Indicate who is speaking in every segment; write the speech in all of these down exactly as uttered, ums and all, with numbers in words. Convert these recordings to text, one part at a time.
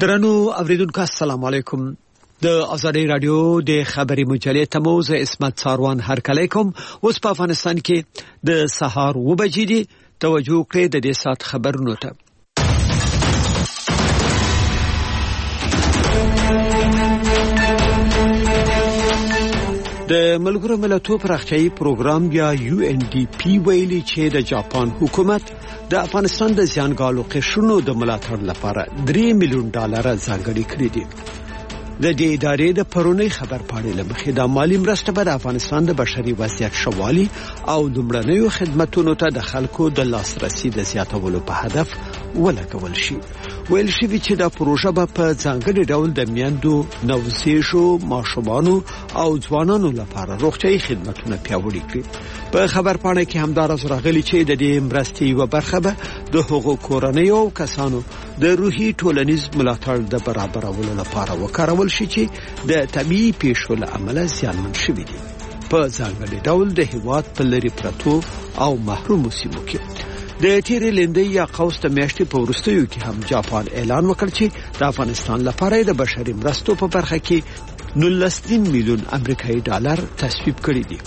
Speaker 1: درنو اوریدونکو السلام علیکم. د آزادی رادیو د خبري مجلې تموز اسمت ساروان هر کله کوم. اوس په افغانستان کې د سهار و بجې دي. توجه کړئ د دې سات خبرونو ته. د ملګرو ملتونو پراختیايي پروګرام یا یو ان ډي پی ویلي چې د جاپان حکومت د افغانستان د زیانګالو قشرونو د ملاتړ لپاره درې میلیون ډالر ځانګړي کړي دي. د دې ادارې د پرونی خبرپاڼې لمخې د مالی مرسته به د افغانستان د بشري وضعیت شوالي او لومړنیو خدماتو ته د خلکو د لاسرسي د زیاتولو په هدف ولګول شي. ویل شوی چې دا پروژه به په ځانګړي ډول د میندو، نوزیشو، ماشومانو او ځوانانو لپاره روغتیايي خدماتونه پیاوړي کړي. په خبرپاڼه کې همدارس راغلي چې د دې مرستې یو برخه به د حقوق کورنیو او کسانو د روحي ټولنیز ملاتړ د برابرولو لپاره وکارول شي چې د طبيعي پیښو له امله زیانمن شوي دي. په ځانګړي ډول د هیواد په لری پرتو او محرومو سیمو کې د تیرې لندې یا قوس د میاشتې په وروستیو کې هم جاپان اعلان وکړ چې د افغانستان لپاره د بشري مرستو په برخه کې نولس میلیون امریکایي ډالر تصویب کړي دي.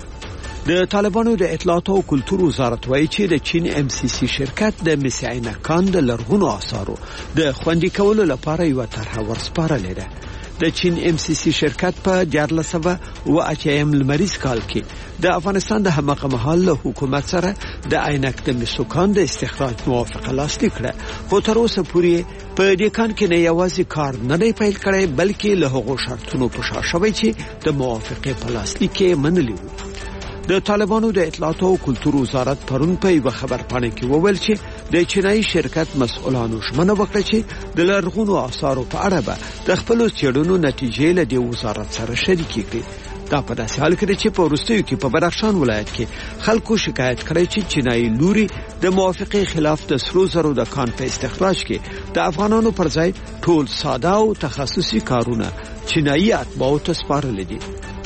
Speaker 1: د طالبانو د اطلاعات او کلتور وزارت وایي چې د چین ام سی سی شرکت د مسعینه کان د لرغونو آثارو د خوندي کولو لپاره یو طرحه ورسپارلې ده. د چین ام سی سی شرکت په دیارلس سوه و اچایم لمریز کال کې د افغانستان د همغه مهال له حکومت سره د عینک د مسوکان د استخراج موافقه لاسلیک کړه. خو تر اوسه پورې په دې کان کې نه یوازې کار نه دی پیل کړی بلکې له هغو شرطونو په شا شوی چې د موافقه په لاسلیک کې منلي وو. د طالبانو د اطلاعات او کلتور وزارت پرون په یو خبرپاڼه کې وویل چې د چینایي شرکت مسؤلانو ژمنه وکړه چې د لرغونو آثارو په اړه به د خپل څېړنو نتیجې له دې وزارت سره شریکې کړي. دا په داسې حال کې چې په وروستیو کې په بدخشان ولایت کې خلکو شکایت کړی چې چینایي لوري د موافقې خلاف د سرو زرو د کان په استخراج کې د افغانانو پر ځای ټول ساده او تخصصي کارونه چینایي اتباعو ته سپارل دي.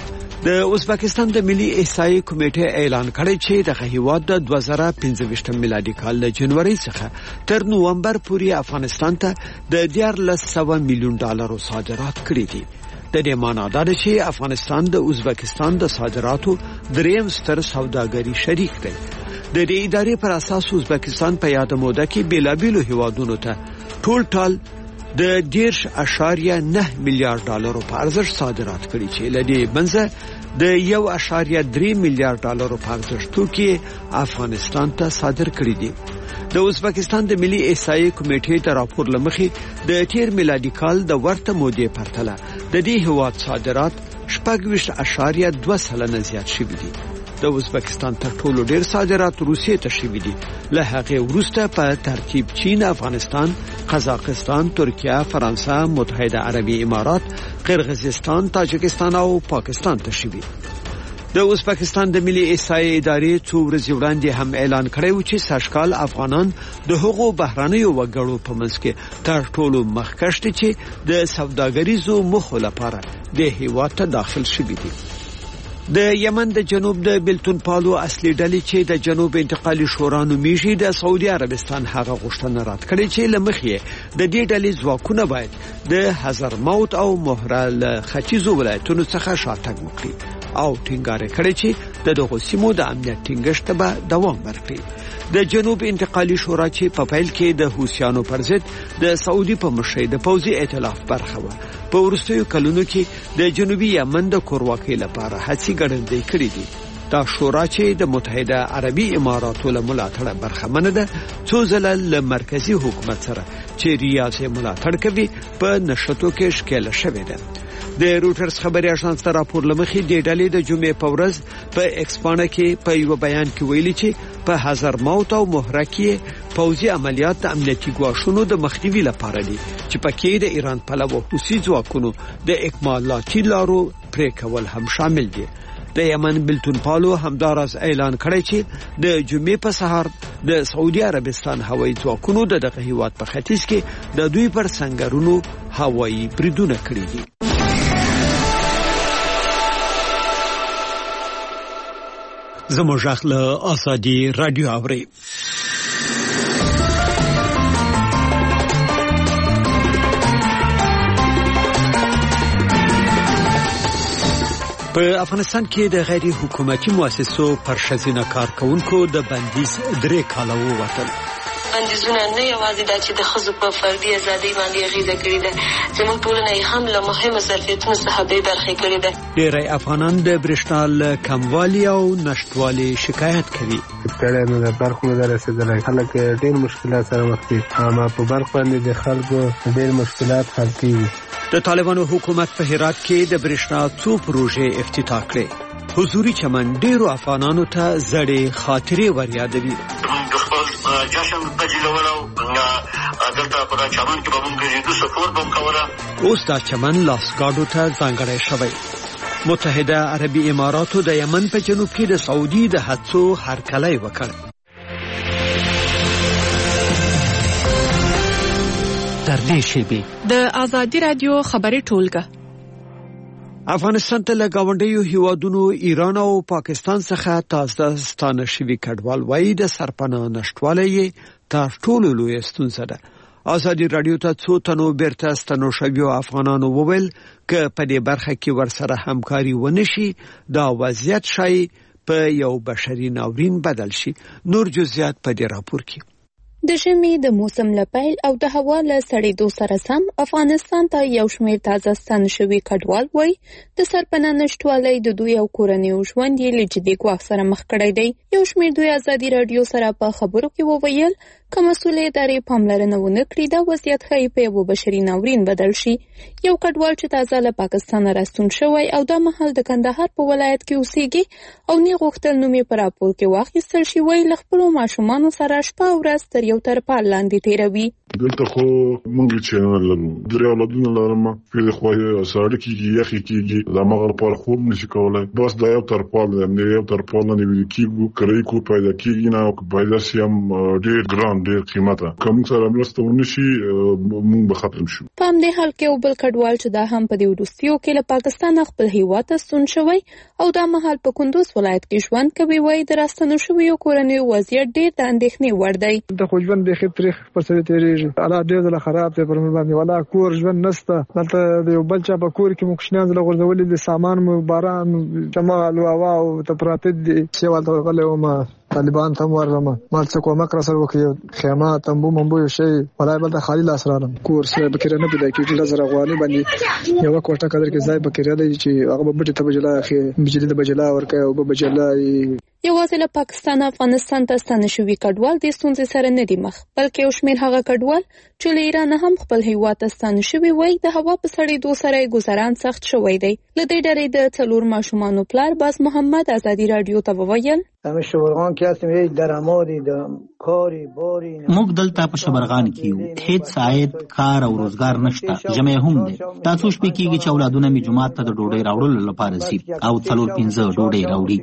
Speaker 1: د ازبکستان د ملي احصایې کمیټې اعلان کړی چې د هیواد د دوه زره پنځه میلادي کال له جنوري څخه تر نومبر پورې افغانستان ته د دیارلس سوه میلیون ډالرو صادرات کړي دي. د دې معنی دا ده چې افغانستان د ازبکستان د صادراتو دریم ستر سوداګري شریک دی. د دې ادارې پر اساس ازبکستان په یاد موده کې بیلابیلو هیوادونو ته ټول ټال د دیرش اشاریه نه میلیارډ ډالرو په ارزښت صادرات کړي چې لدی منځه د یو اشاریه درې میلیارډ ډالرو په ارزښت توکي افغانستان ته صادر کړي دي. د ازبکستان د ملي احصایې کمیټې د راپور لمخې د تیر میلادي کال د ورته مودې پرتله د دې هیواد صادرات شپږ ویشت اشاریه دوه سلنه زیات شوي دي. د ازبکستان تر ټولو ډیر صادرات روسیې ته شوي دي. له هغې وروسته په ترتیب چین، افغانستان، قزاقستان، ترکیه، فرانسه، متحده عربي امارات، قرغیزستان، تاجکستان او پاکستان ته شوي. د ازبکستان د ملي احصایې ادارې څو ورځې وړاندې هم اعلان کړی و چې سږکال افغانان د هغو بهرانیو وګړو په منځ کې تر ټولو مخکښ دي چې د سوداګریزو موخو لپاره د هیواد ته داخل شوي دي. د یمن د جنوب د بلتون پالو اصلي ډلې چې د جنوب انتقالي شورا نومیږي د سعودي عربستان هغه غوښتنه رد کړې چې لمخې د دې ډلې ځواکونه باید د حضرموت او مهره له ختیځو ولایتونو څخه شاتګ وکړي او ټینګار کړی چې د دغو سیمو د امنیت ټینګښت به دوام ورکړي. د جنوب انتقالي شورا چې په پیل کې د حوثیانو پر ضد د سعودي په مشرۍ د پوځي ائتلاف برخه و، په وروستیو کلونو کې د جنوبي یمن د کورواکۍ لپاره هڅې ګړندۍ کړې دي. دا شورا چې د متحده عربي اماراتو له ملاتړه برخمنه ده څو ځله له مرکزی حکومت سره چې ریاض یې ملاتړ کوي په نشټو کې ښکېله شوې ده. د روټرز خبري اژانس راپور لمخې د ډلې د جمعې په ورځ په ایکسپانه کې په یو بیان کې ویلي چې په حضرموت او مهره کې پوځي عملیات د امنیتي ګواښونو د مخنیوي لپاره دي چې پکې د ایران پلوه حوثي ځواکونو د اکمالاتي لارو پرې کول هم شامل دي. د یمن بلتون پالو همداراز اعلان کړی چې د جمعې په سهار د سعودي عربستان هوایي ځواکونو د دغه هیواد په ختیځ کې د دوی پر سنگرونو هوایي بریدونه کړي دي. زموږ له آزادی رادیو اوري. په افغانستان کې د غیر حکومتي مؤسسو پر ښځینه کارکونکو د بندیز درې کاله ووتل.
Speaker 2: بندیزونه نه یوازې دا چې د ښځو په فردي ازادۍ باندې اغېزه کړې ده، زموږ ټولنه یې هم له مهمو ظرفیتونو څخه بې برخې کړې ده.
Speaker 1: ډېری افغانان د برېښنا له کموالي او نشتوالي شکایت کوي.
Speaker 3: ستړی نه د برق نه رسېدلی، خلک ډېر مشکلات سره مخ دي، اما په برق باندې د خلکو ډېر مشکلات حل کېږي.
Speaker 1: د طالبانو حکومت په هرات کې د برېښنا څو پروژې افتتاح کړې. حضوري چمن ډېرو افغانانو ته زړې خاطرې وریادوي.
Speaker 4: جشن بجلولو دلته په چمن کې به موږ د سفور بم کوله.
Speaker 1: اوس دا چمن لاسګاډو ته ځانګړی شوی. متحده عربي اماراتو د یمن په جنوب کې د سعودي د هڅو هرکلی وکړ. تر دې شیبې
Speaker 5: د ازادي رادیو خبري ټولګه.
Speaker 1: افغانستان ته له گاونډیو هیوادونو ایران او پاکستان څخه تازه ستانه شوي کډوال وایي د سرپناه نشټوالی تر ټولو لویه ستونزه ده. ازادي رادیو ته څو تنو بیرته ستنو شویو افغانانو وویل که په دې برخه کې ورسره همکاري ونشي دا وضعیت شای په یو بشري ناورین بدل شي. نور جزئیات په دې راپور کې.
Speaker 6: د ژمي د موسم له پیل او د هوا له سړېدو سره سم افغانستان ته یو شمېر تازه ستانه شوي کډوال وایي د سرپناه نشتوالی د دوی او کورنیو ژوند یې له جدي ګواښ سره مخ کړی دی. یو شمېر دوی ازادي راډیو سره په خبرو کې وویل که مسؤلې ادارې پاملرنه ونه کړي دا وضعیت ښایي په یو بشري ناورین بدل شي. یو کډوال چې تازه له پاکستانه راستون شوی او دا مهال د کندهار په ولایت کې اوسېږي او نه غوښتل نوم یې په راپور کې واخیستل شي، وایي له خپلو ماشومانو سره شپه او ورځ تر یو ترپال لاندې تېروي.
Speaker 7: دلته خو موږ چې نه لرو، درې اولادونه لرم، په خو یې ساړه کېږي، یخې کېږي، دا مغه لپاره خوب نشي کولای. بس دا یو ترپال دی، یو ترپال نه ویل کېږي، کرای کو پیدا کېږي نه او پیدا شي هم ډېر ګران ډېر قیمته. کوم سره مرسته ونشي موږ به ختم شو.
Speaker 6: په همدې حال کې یو بل کډوال چې دا هم په دې وروستیو کې له پاکستان خپل هیواد ته ستون شوی او دا مهال په کندوز ولایت کې ژوند کوي، وایي د راستنو شویو کورنیو وضعیت ډېر د اندېښنې وړ دی.
Speaker 8: د خو ژوند بیخي تریخ پر سره تېرېږي، حالات ډېر زله خراب دی پر موږ باندې، ولا کور ژوند نشته. دلته د یو بل چا په کور کې مو کوچنیان زله غورځولي دي، سامان مو باران شمال هوا او ته پراته دي. سیوالته غلی وم طالبان ته ورغلم، مال څه کومک را سره وکړي، خیمه تنبو منبو یو شی ولای بل ته خالی لاس راغلم. کور سره بکره نه پیدا کېږي، لزر غواني باندې یو کوټه قدر کې ځای بکره دی چې هغه به ته بجلا اخی بجلی د بجلا ورکه او به بجلا.
Speaker 6: یوازې له پاکستان افغانستان ته ستانه شوي کډوال د ستونزې سره نه دي مخ، بلکې یو شمېر هغه کډوال چې له ایران هم خپل هیواد ته ستانه شوي وایي د هوا په سړېدو سره یې ګذران سخت شوی دی. له دې ډلې د څلور ماشومانو پلار باز محمد ازادي راډیو ته وویل
Speaker 9: موږ دلته په شبرغان کې یو، هیڅ عاید کار او روزګار نشته، جمع هم دی. تاسو شپې کېږي چې اولادونه مې جماعت ته د ډوډۍ راوړلو لپاره ځي او څلور پنځه ډوډۍ راوړي.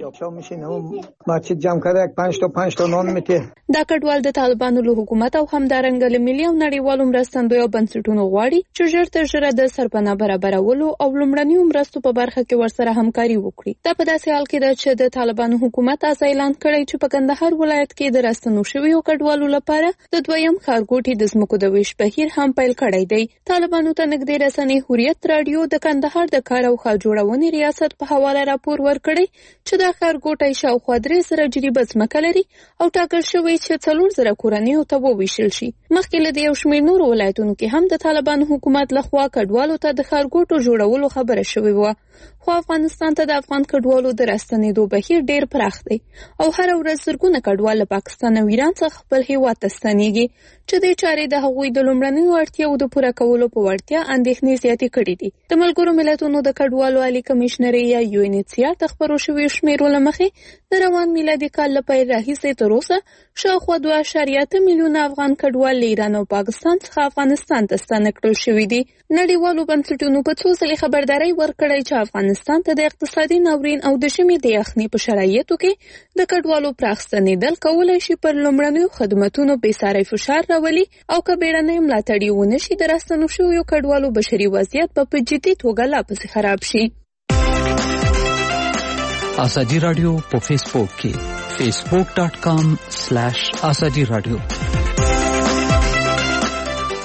Speaker 6: دا کډوال د طالبانو له حکومت او همدارنګه له ملي او نړیوالو مرستندویو بنسټونو غواړي چې ژر تر ژره د سرپناه برابرولو او لومړنیو مرستو په برخه کې ورسره همکاري وکړي. دا په داسې حال کې ده چې د طالبانو حکومت اعلان کړی چې په کندهار ولایت کې د راستنو شویو کډوالو لپاره د دویم ښارګوټي د ځمکو د ویش بهیر هم پیل کړی دی. طالبانو ته نږدې رسنۍ حریت راډیو د کندهار د کار او ښار جوړونې ریاست په حواله راپور ورکړی چې دا ښارګوټی شاوخوا درې زره جریبه ځمکه لري او ټاکل شوی چې څلور زره کورنیو ته وویشل شي. مخکې له دې یو شمېر نورو ولایتونو کې هم د طالبانو حکومت لخوا کډوالو ته د ښارګوټو جوړولو خبره شوې وه، خو افغانستان ته د افغان کډوالو د راستنېدو بهیر ډېر پراخ دی او هر ورځ زرګونه کډوال له پاکستان او ایران څخه خپل هیواد ته ستنېږي چې دې چارې د هغوی د لومړنیو اړتیاوو د پوره کولو په وړتیا اندېښنې زیاتې کړې دي. د ملګرو ملتونو د کډوالو عالي کمیشنري یا یو ان ایچ سی آر د خپرو شویو شمېرو له مخې د روان میلادي کال له پیل راهیسې تر اوسه شاوخوا دوه اعشاریه اته میلیونه افغان کډوال له ایران او پاکستان څخه افغانستان ته ستانه کړل شوي دي. نړیوالو بنسټونو په څو ځلې خبرداری ورکړی چې افغانستان ته د اقتصادي ناورین او د ژمي د یخنۍ په شرایطو کې د کډوالو پراخ ستنېدل کولی شي پر لومړنیو خدمتونو بېساری فشار راولي او که بیړنۍ ملاتړ ونه شي د راستنو شویو کډوالو بشري وضعیت به په جدي توګه لا پسې خراب شي.
Speaker 1: ازادي راډیو په فیسبوک کې facebook dot com slash azadi radio.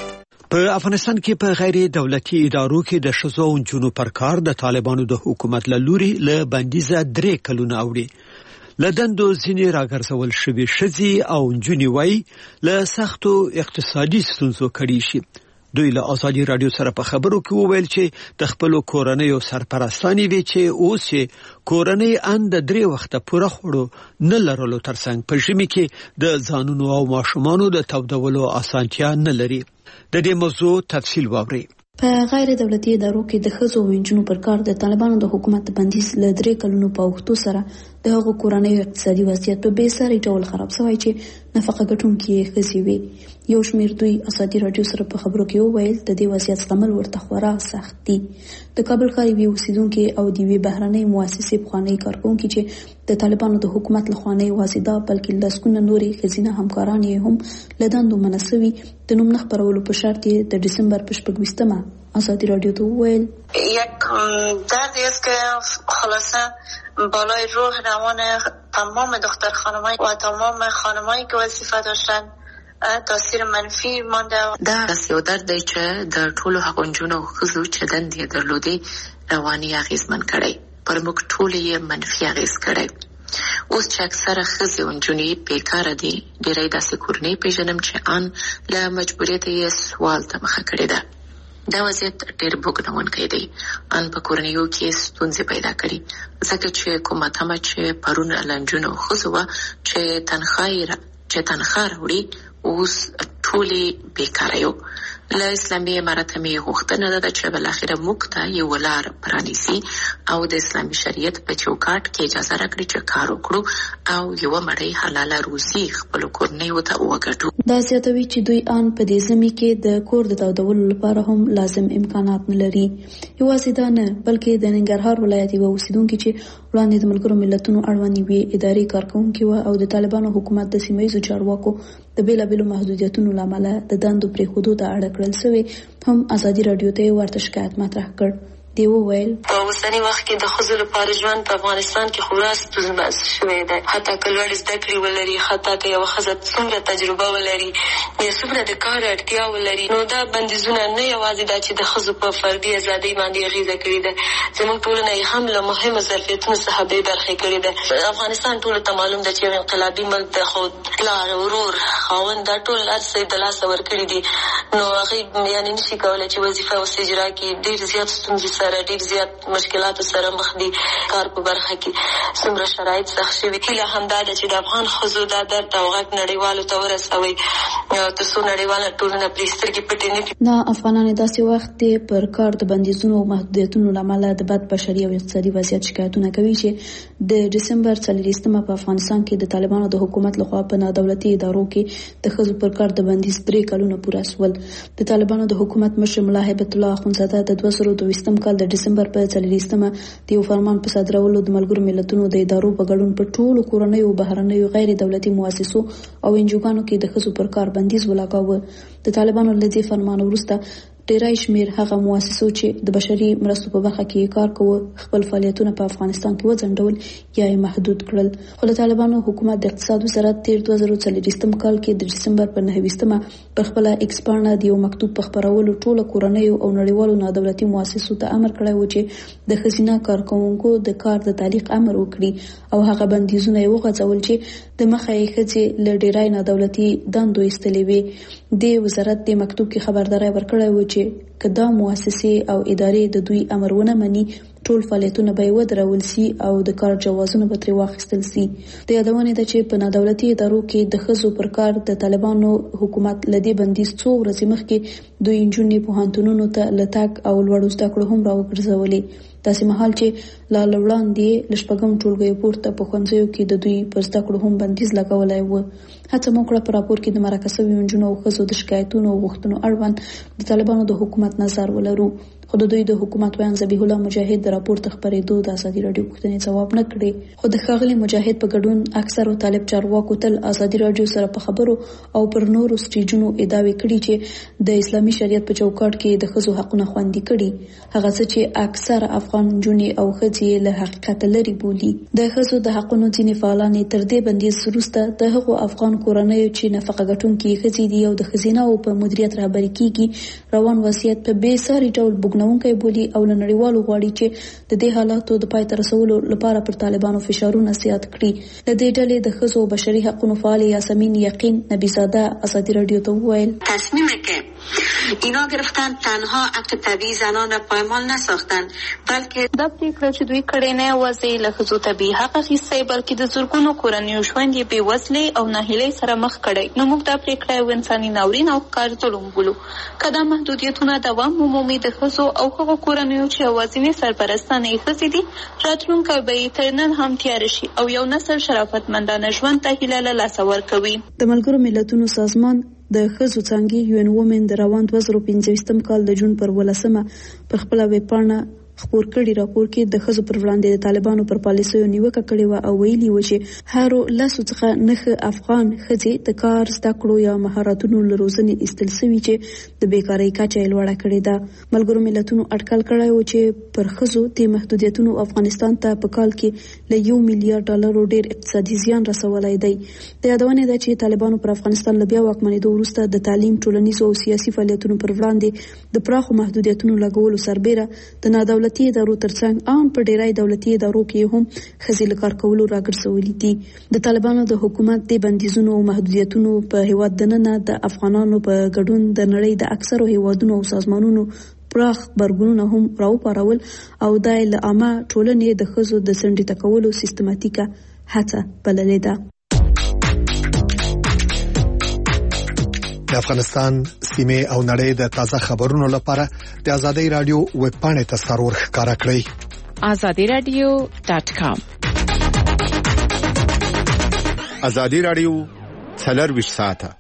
Speaker 1: په افغانستان کې په غیر دولتي ادارو کې د ښځو او نجونو پر کار د طالبانو د حکومت له لوري له بندیزه درې کلونه اوړي. له دندو ځینې راګرځول شوي ښځې او نجونې وایي له سختو اقتصادي ستونزو کړي شي. دوی له ازادي رادیو سره په خبرو کې وویل چې د خپلو کورنیو سرپرستانې وي چې اوس یې کورنۍ ان د درې وخته پوره خوړو نه لرلو ترڅنګ په ژمي کې د ځانونو او ماشومانو د تودولو اسانتیا نه لري. د دې موضوع تفصیل واورئ.
Speaker 10: په غیر دولتي ادارو کې د ښځو او نجونو پر کار د طالبانو د حکومت بندیز له درې کلونو په اوښتو سره د هغو کورنیو اقتصادي وضعیت په بې ساري ډول خراب شوی چې نفقه ګټونکي یې ښځې وي. یو شمېر دوی ازادي رادیو سره په خبرو کې وویل د دې وضعیت زغمل ورته خورا سخت دي. د کابل ښار یوې اوسیدونکي او د یوې بهرنۍ مؤسسې پخوانۍ کارکوونکي چې د طالبانو د حکومت لخوا نه یوازې دا بلکې لسګونه نورې ښځینه همکاران یې هم له دندو منع سوي د نوم نه خپرولو په شرط یې د ډسامبر په شپږویشتمه ازادی رادیو ته وویل
Speaker 2: یک دردی است که خلاصه بالای روح روان تمام دختر خانمایی و تمام خانمایی که وظیفه داشتن تاثیر منفی مانده. دا داسې یو درد دی چې د ټولو هغو نجونو او ښځو چې دندې یې درلودې رواني اغېزمن کړی، پر موږ ټولې یې منفي اغېز کړی. اوس چې اکثره ښځې او نجونې بیکاره دي، ډېری داسې کورنۍ پېژنم چې ان له مجبوریته یې سوال ته مخه کړې ده. دا وضعیت ډېر بوږنونکی دی. ان په کورنیو کې ستونزې پیدا کړي، ځکه چې کومه تمه چې پرون له نجونو او ښځو وه چې تنخواه چې تنخواه راوړي، اوس ټولې بیکاره یو. له اسلامي امارته مې غوښتنه ده چې بالاخره موږ ته یوه لار پرانیسي او د اسلامي شریعت په چوکاټ کې اجازه راکړي چې کار وکړو او یوه مړۍ حلاله روزي خپلو کورنیو ته وګټو.
Speaker 10: دا زیاتوي چې دوی ان په دې ژمي کې د کور د تودولو لپاره هم لازم امکانات نه لري. یوازې دا نه، بلکې د ننګرهار ولایت یوه اوسیدونکي چې وړاندې د ملګرو ملتونو اړوند یوې ادارې کارکوونکې وه او د طالبانو حکومت د سیمه ییزو چارواکو د بېلابېلو محدودیتونو له امله د دندو پرېښودو ته اړ کړل شوې، هم ازادي رادیو ته یې ورته شکایت مطرح کړ. دی وویل
Speaker 2: په اوسني وخت کې د ښځو لپاره ژوند په افغانستان کې خورا ستونزمن شوی دی. حتی که لوړې زده کړې ولري، حتی که یوه ښځه څومره تجربه ولري یا څومره د کار اړتیا ولري، نو دا بندیزونه نه یوازې دا چې د ښځو په فردي ازادۍ باندې اغېزه کړې ده، زموږ ټولنه یې هم له مهمو ظرفیتونو څخه بې برخې کړې ده. افغانستان ټولو ته معلوم ده چې یو انقلابي ملک ده، خو پلار، ورور، خاوند دا ټول هر څه یې د لاسه ورکړي دي، نو هغې یعنې نشي کولی چې وظیفه اوس اجرا کړي. ډېر زیات ستونزې سره، ډېر زیات مشکلاتو سره مخ دي. کار په برخه کې څومره شرایط سخت شوي. هیله همدا ده چې د افغان ښځو دا درد او غږ نړیوالو ته ورسوي تر څو نړیواله ټولنه پرې سترګې پټې نه کړي.
Speaker 10: دا افغانان داسې وخت دی پر کار د بندیزونو او محدودیتونو له امله د بد بشري او اقتصادي وضعیت شکایتونه کوي چې د ډسمبر څلوېښتمه په افغانستان کې د طالبانو د حکومت لخوا په نادولتي ادارو کې د ښځو پر کار د بندیز درې کلونه پوره شول. د طالبانو د حکومت مشر ملا هیبت الله اخندزاده د دوه زره دویشتم کال د ډسمبر په څلوېښتمه د یو فرمان په صادرولو د ملګرو ملتونو د ادارو په ګډون په ټولو کورنیو او بهرنیو غیر دولتي مؤسسو او انجوګانو کې د ښځو پر کار بندیز ولګاوه. د طالبانو له دې فرمان وروسته ډیری شمیر هغه مؤسسو چې د بشري مرستو په برخه کې کار کوي خپل فعالیتونه په افغانستان کې وځنډول یا یې محدود کړل. خو د طالبانو حکومت د اقتصاد وزارت تیر دوه زره څلوېښتم کال کې د دسمبر په نهه ویشتمه په خپل ایکس باندې د یو مکتوب په خبرولو ټوله کورنیو او نړیوالو نادولتي مؤسسو ته امر کړی و چې د ښځینه کارکوونکو د کار د تعلیق امر وکړي او هغه بندیزونه یې وغځول چې د مخه یې ښځې له ډیری نادولتي دندو ایستلې وې. د وزارت د مکتوب کې خبرداری ورکړی و چې که دا مؤسسې او ادارې د دوی امر ونه مني ټول فعالیتونه به ودرول سي او د کار جوازونه به ترې واخیستل سي. د یادونې ده چې په نادولتي ادارو کې د ښځو پر کار د طالبانو حکومت لدې بندیز څو ورځې مخکې دوی نجونې پوهنتونونو ته له تګ او لوړو زده کړو هم راوګرځولې. داسې مهال چې لا وړاندې له شپږم ټولګیو پورته په ښوونځیو کې د دوی پر زده کړو هم بندیز لګولی و. هڅه مو کړه په راپور کې د مرکه شویو نجونو او ښځو د شکایتونو او غوښتنو اړوند د طالبانو د حکومت نظر ولرو، خو د دوی د حکومت ویان ذبیح الله مجاهد د راپور خبرېدو د ازادي رادیو پوښتنې ځواب نه کړي. خو د ښاغلي مجاهد په ګډون اکثر طالب چارواکو تل ازادي رادیو سره په خبرو او پر نورو سټیجونو ادعاوې کړي چې د اسلامي شریعت په چوکاټ کې د ښځو حقونه خوندي کړي، هغه څه چې اکثر افغان جنې او ښځې له حقیقت لري بولي. د ښځو د حقونو ځینې فعالان تر دې بندیز وروسته د هغو افغان کورنیو چې نفقه ګټونکي ښځې دي او د ښځینه او په مدیریت رهبري کیږي روان وضعیت په بې ساري ډول بوږنونکی بولي او له نړیوالو غواړي چې د دې حالاتو د پای ته رسولو لپاره پر طالبانو فشارونه زیات کړي. له دې ډلې د ښځو او بشري حقوقو فعال یاسمین یقین نبیزاده ازادي رادیو ته وویل
Speaker 11: تصمیمی که اینا گرفتن تنها حق طبیعی زنان را پایمال نساختن بلکې
Speaker 6: دا پریکړه چې دوی کړې نه یوازې له ښځو طبیعي حق اخیستی بلکې د زرګونو کورنیو ژوند یې بې وزلۍ او ناهیلۍ سره مخ کړی. نو موږ دا پریکړه یو انساني ناورین او ښکار ظلم بولو. که دا محدودیتونه دوام ومومي د ښځو او هغو کورنیو چې یوازینۍ سرپرستانه یې ښځې دي راتلونکی به یې تر نن هم تیاره شي او یو نسل شرافتمندانه ژوند ته هیله له لاسه ورکوي.
Speaker 10: د ملګرو ملتونو سازمان د ښځو څانګې یو ان وومن د روان دوه زره پنځه ویشتم کال د جون پر ولسمه په خپله ویبپاڼه خپور کړي راپور کې د ښځو پر وړاندې د طالبانو پر پالیسیو نیوکه کړې وه او ویلي و چې هرو لسو څخه نهه افغان ښځې د کار زده کړو یا مهارتونو له روزنې ایستل سوي چې د بیکارۍ کچه یې لوړه کړې ده. ملګرو ملتونو اټکل کړی و چې پر ښځو د محدودیتونو افغانستان ته په کال کې له یو میلیارډ ډالرو ډیر اقتصادي زیان رسولی دی. د یادونې ده چې طالبانو پر افغانستان له بیا واکمنېدو وروسته د تعلیم، ټولنیزو او سیاسي فعالیتونو پر وړاندې د پراخو محدودیتونو لګولو سربیره د نادولتي ادارو ترڅنګ ان په ډیری دولتي ادارو کې هم ښځې له کار کولو راګرځولي دي. د طالبانو د حکومت د بندیزونو او محدودیتونو په هیواد دننه د افغانانو په ګډون د نړۍ د اکثرو هیوادونو او سازمانونو پراخ غبرګونونه هم راوپارول او د عامه ټولنې د ښځو د څنډې تکولو سیستماتیکه هڅه بللې ده.
Speaker 12: د افغانستان سیمه او نړۍ د تازه خبرونو لپاره د ازادي رادیو ویب پاڼې ته سرور ښکارا کړئ
Speaker 5: azadi radio dot com.
Speaker 1: ازادي رادیو څلرویشت ساعته.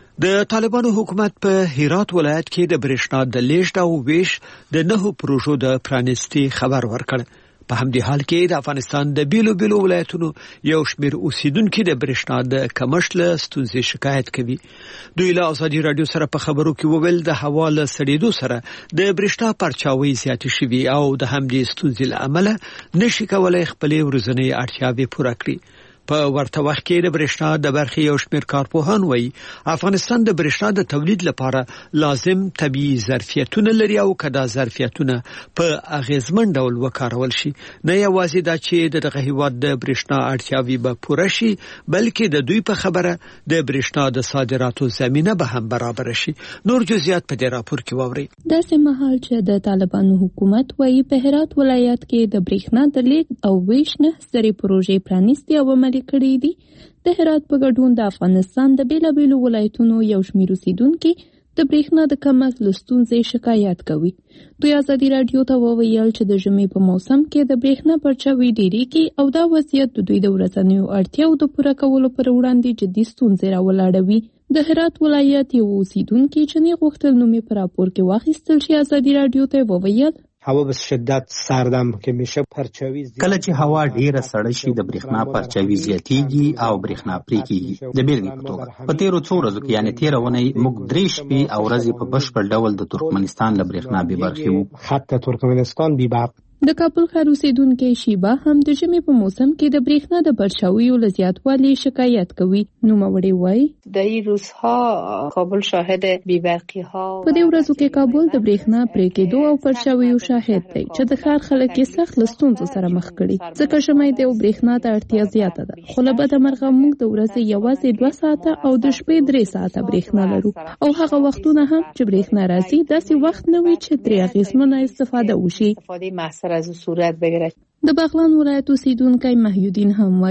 Speaker 1: د طالبانو حکومت په هرات ولایت کې د برېښنا د لیږد او ویش د نهو پروژو د پرانیستي خبر ورکړ. په همدې حال کې د افغانستان د بیلو بیلو ولایتونو یو شمېر اوسیدونکو د برېښنا د کمښت له ستونزې شکایت کوي. دوی له ازادي رادیو سره په خبرو کې وویل د هوا له سړېدو سره د برېښنا پرچاوي زیاتې شوي او د همدې ستونزې له امله نشي کولای خپلې ورځنۍ اړتیاوې پوره کړي. په ورته وخت کې د برېښنا د برخې یو شمېر کارپوهان وایي افغانستان د برېښنا د تولید لپاره لازم طبیعي ظرفیتونه لري او که دا ظرفیتونه په اغیزمن ډول وکارول شي نه یوازې دا چې دغه هیواد د برېښنا اړتیاوې به پوره شي بلکې د دوی په خبره د برېښنا د صادراتو زمینه به هم برابر شي. نور جزئیات په دې راپور کې واورئ.
Speaker 6: داسې مهال چې د طالبانو حکومت وایي په هرات ولایت کې د برېښنا د لیږد او ویش نه سری پروژې پرانیستي او عملي کړي دي. د هرات په ګډون د افغانستان د بیلابیلو ولایتونو یو شمېر اوسیدونکي د برېښنا د کمښت له ستونزې شکایت کوي. دوی ازادي رادیو ته وویل چې د ژمي په موسم کې د برېښنا پرچاوي ډېرېږي او دا وضعیت د دوی د ورځنیو اړتیاوو د پوره کولو پر وړاندې جدي ستونزې راولاړوي. د هرات ولایت یو اوسیدونکي چې نه غوښتل نوم یې په راپور کې واخیستل شي ازادي رادیو ته وویل
Speaker 13: هوا به شدت سردم که میشه پرچاوی
Speaker 9: کله چې هوا ډیره سړه شي د برېښنا پرچاوي زیاتیږي او برېښنا پرې کیږي. د بیلګې په توګه په تیرو څو ورځو کې یعنی تیره اونۍ موږ درې شپې او ورځې په بشپړ ډول د ترکمنستان له برېښنا بې برخې وو.
Speaker 13: حتی ترکمنستان بې برق.
Speaker 6: د کابل ښار اوسیدونکي شیبه هم د ژمي په موسم کې د برېښنا د پرچاویو له زیاتوالي شکایت کوي. نوموړی وایي
Speaker 14: د این روزها کابل شاهد بی‌برقی ها
Speaker 6: په دې ورځو کې کابل د برېښنا پرې کېدو او پرچاویو شاهد دی چې د ښار خلک یې سخت له ستونزو سره مخ کړي ځکه ژمی دی او برېښنا ته اړتیا زیاته ده. خو له بده مرغه موږ د ورځې یوازې دوه ساعته او د شپې درې ساعته برېښنا لرو او هغه وختونه هم چې برېښنا راځي داسې وخت نه وي چې ترې اغېزمنه استفاده وشي.
Speaker 14: از صورت بگیرد.
Speaker 6: د بغلان ولایت اوسیدونکی محیودین هم وایي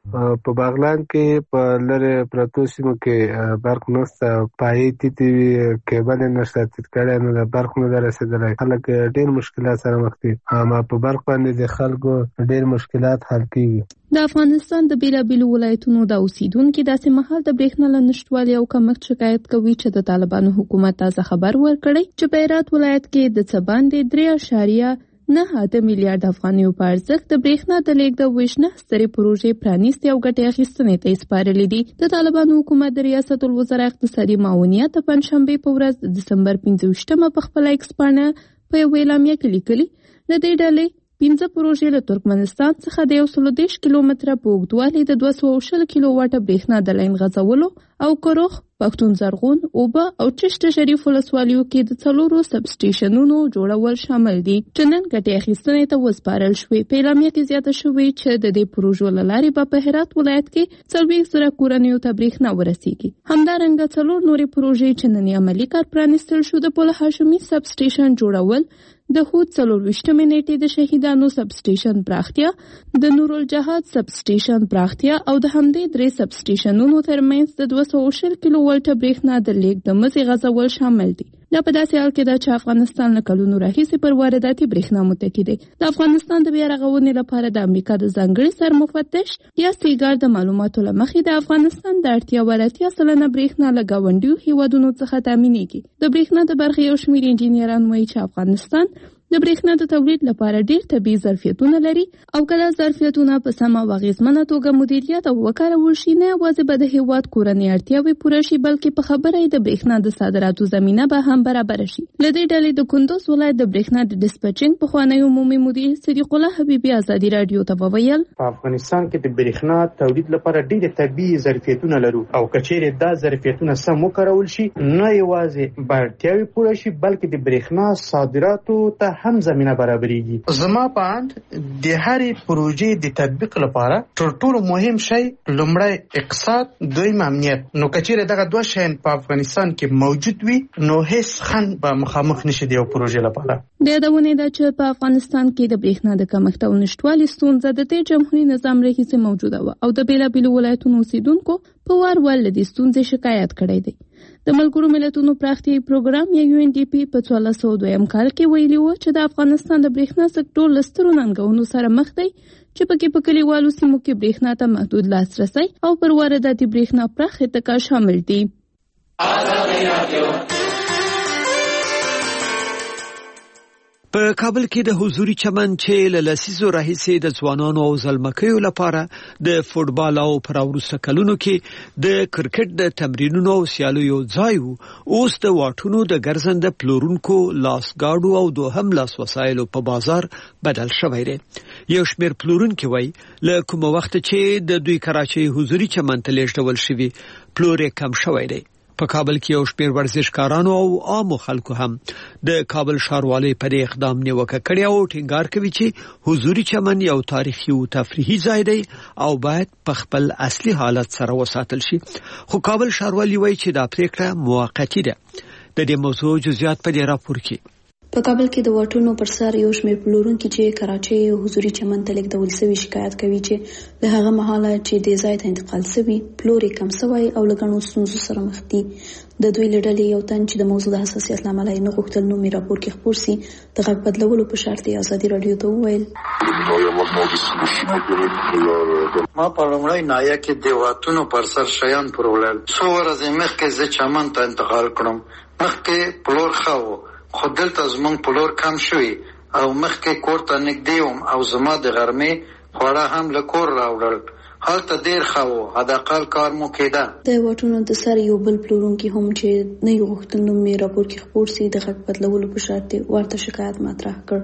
Speaker 3: په باغلان کې په لره پروتو سیمو کې برق نشته، پای تی وی کېبل نشته، تکړه نه د برق نه رسیدلای. خلک ډېر مشکلات سره مخ دي. اما په برق باندې د خلکو ډېر مشکلات حل کیږي.
Speaker 6: د افغانستان د بیلابیلو ولایتونو د اوسیدونکو داسې مهال د برېښنا له نشټوالي او کمښت شکایت کوي چې د طالبانو حکومت تازه خبر ورکړی چې په هرات ولایت کې د څه باندې درې اعشاریه نه اته میلیارډ افغانیو په ارزښت د برېښنا د لیږد او ویش نه سترې پروژې پرانیستې او ګټې اخیستنې ته یې سپارلې دي. د طالبانو حکومت د ریاست الوزرا اقتصادي معاونیت د پنجشنبې په ورځ د دسمبر پنځه ویشتمه په خپله ایکس پاڼه په یوه اعلامیه کې لیکلي د دې ډلې پنځه پروژې له ترکمنستان څخه د یو سل دېرش کیلومتره په اوږدوالي د دوه سوه شل کیلو واټه برېښنا د لاین غځولو او کروخ، پښتون زرغون، اوبه او چشت شریف ولسوالیو کې د څلورو سب سټیشنونو جوړول شامل دي چې نن ګټې اخیستنې ته وسپارل شوې. په اعلامیه کې زیاته شوې چې د دې پروژو له لارې به په هرات ولایت کې څلوېښت زره کورنیو ته برېښنا ورسیږي. همدارنګه څلور نورې پروژې چې نن عملي کار پرانیستل شو د پل هاشمي سب سټیشن جوړول، د هود څلورویشتمې نیټې د شهیدانو سب سټیشن پراختیا، د نورالجهاد سب سټیشن پراختیا او د همدې درې سب سټیشنونو ترمنځ د دوه سوه شل کیلو ولټه برېښنا د لیږد د مزي غځول شامل دي. دا په داسې حال کې ده چې افغانستان له کلونو راهیسې پر وارداتي برېښنا متکي دی. د افغانستان د بیا رغونې لپاره د امریکا د ځانګړي سرمفتش یا سیګار د معلوماتو له مخې د افغانستان د اړتیا اتیا سلنه برېښنا له ګاونډیو هیوادونو څخه تامینېږي. د برېښنا د برخې یو شمېر انجینران وایي چې افغانستان د برېښنا د تولید لپاره ډېر طبیعي ظرفیتونه لري او کله ظرفیتونه په سمه او اغېزمنه توګه مدیریت او وکارول شي نه یوازې به د هېواد کورنۍ اړتیاوې پوره شي بلکې په خبره یې د برېښنا د صادراتو زمینه به هم برابره شي. له دې ډلې د کندوز ولایت د برېښنا د ډسپچینګ پخوانی عمومي مدیر صدیق الله حبیبي ازادي راډیو ته وویل
Speaker 15: په افغانستان کې د برېښنا تولید لپاره ډېر طبیعي ظرفیتونه لرو او کچېرې دا ظرفیتونه سم وکارول شي نه یوازې به اړتیاوې پوره شي بلکې د برېښنا صادراتو ته هم زمينه برابرېږي. زما په اند د هرې پروژې د تطبیق لپاره تر ټولو مهم شی لومړی اقتصاد، دویم امنیت. نو کچېرې دغه دوه شیان په افغانستان کې موجود وي نو هیڅ خنډ به مخامخ نشي د یو پروژې لپاره.
Speaker 6: د یادونې ده چې په افغانستان کې د برېښنا د کمښت او نشټوالي ستونزه د تېر جمهوري نظام راهیسې موجوده وه او د بېلابېلو ولایتونو اوسېدونکو په وار وار له دې ستونزې شکایت کړی دی. د ملګرو ملتونو پراختیایي پروګرام یا یو ان ډي پي په څوارلس سوه دویم کال کې ویلي و چې د افغانستان د برېښنا سکتور له سترو ننګونو سره مخ دی چې پکې په کلیوالو سیمو کې برېښنا ته محدود لاسرسی او پر وارداتي برېښنا پراخ اتکا شامل دي.
Speaker 1: په کابل کې د حضوري چمن چې له لسیزو راهیسې د ځوانانو او زلمکیو لپاره د فوټبال او پر وروسته کلونو کې د کرکټ د تمرینونو او سیالیو ځای وو، اوس د واټونو د ګرځنده پلورونکو لاسګاډو او دوهم لاس وسایلو په بازار بدل شوی دی. یو شمېر پلورونکي وایي له کوم وخت چې د دوی کراچۍ حضوري چمن ته لیږدول شوي پلور یې کم شوی دی. په کابل کې یو شمېر ورزشکارانو او عامو خلکو هم د کابل ښاروالۍ پر اقدام نیوکه کړې او ټینګار کوي چې حضوري چمن یو تاریخي او تفریحي ځای دی او باید په خپل اصلي حالت سره وساتل شي. خو کابل ښاروالۍ وایي چې دا پریکړه موقتی ده. د دې موضوع جزئیات په دې راپور کې.
Speaker 10: په کابل کې د واټونو پر سر یو شمېر پلورونکي چې کراچۍ حضوري چمن ته لیږدول شوي شکایت کوي چې له هغه مهاله چې دې ځای ته انتقال شوي پلور یې کم شوی او له ګڼو ستونزو سره مخ دي. د دوی له ډلې یو تن چې د موضوع د حساسیت له امله یې نه غوښتل نوم یې راپور کې خپور سي د غږ بدلولو په شرط یې ازادي راډیو ته وویل
Speaker 16: ما په لومړۍ ناحیه کې د واټونو پر سر شیان پلورل. څو ورځې مخکې زه چمن ته انتقال کړم. مخکې پلور ښه و خو دلته زمونږ پلور کم شوي او مخکې کور ته نږدې وم او زما د غرمې خواړه هم له کور راوړل. هلته ډېر ښه و، حداقل کار مو کېده.
Speaker 10: د واټونو د سر یو بل پلورونکي هم چې نه یې غوښتل نوم یې راپور کې خپور سي د غږ بدلولو په شرط یې ورته شکایت مطرح کړ.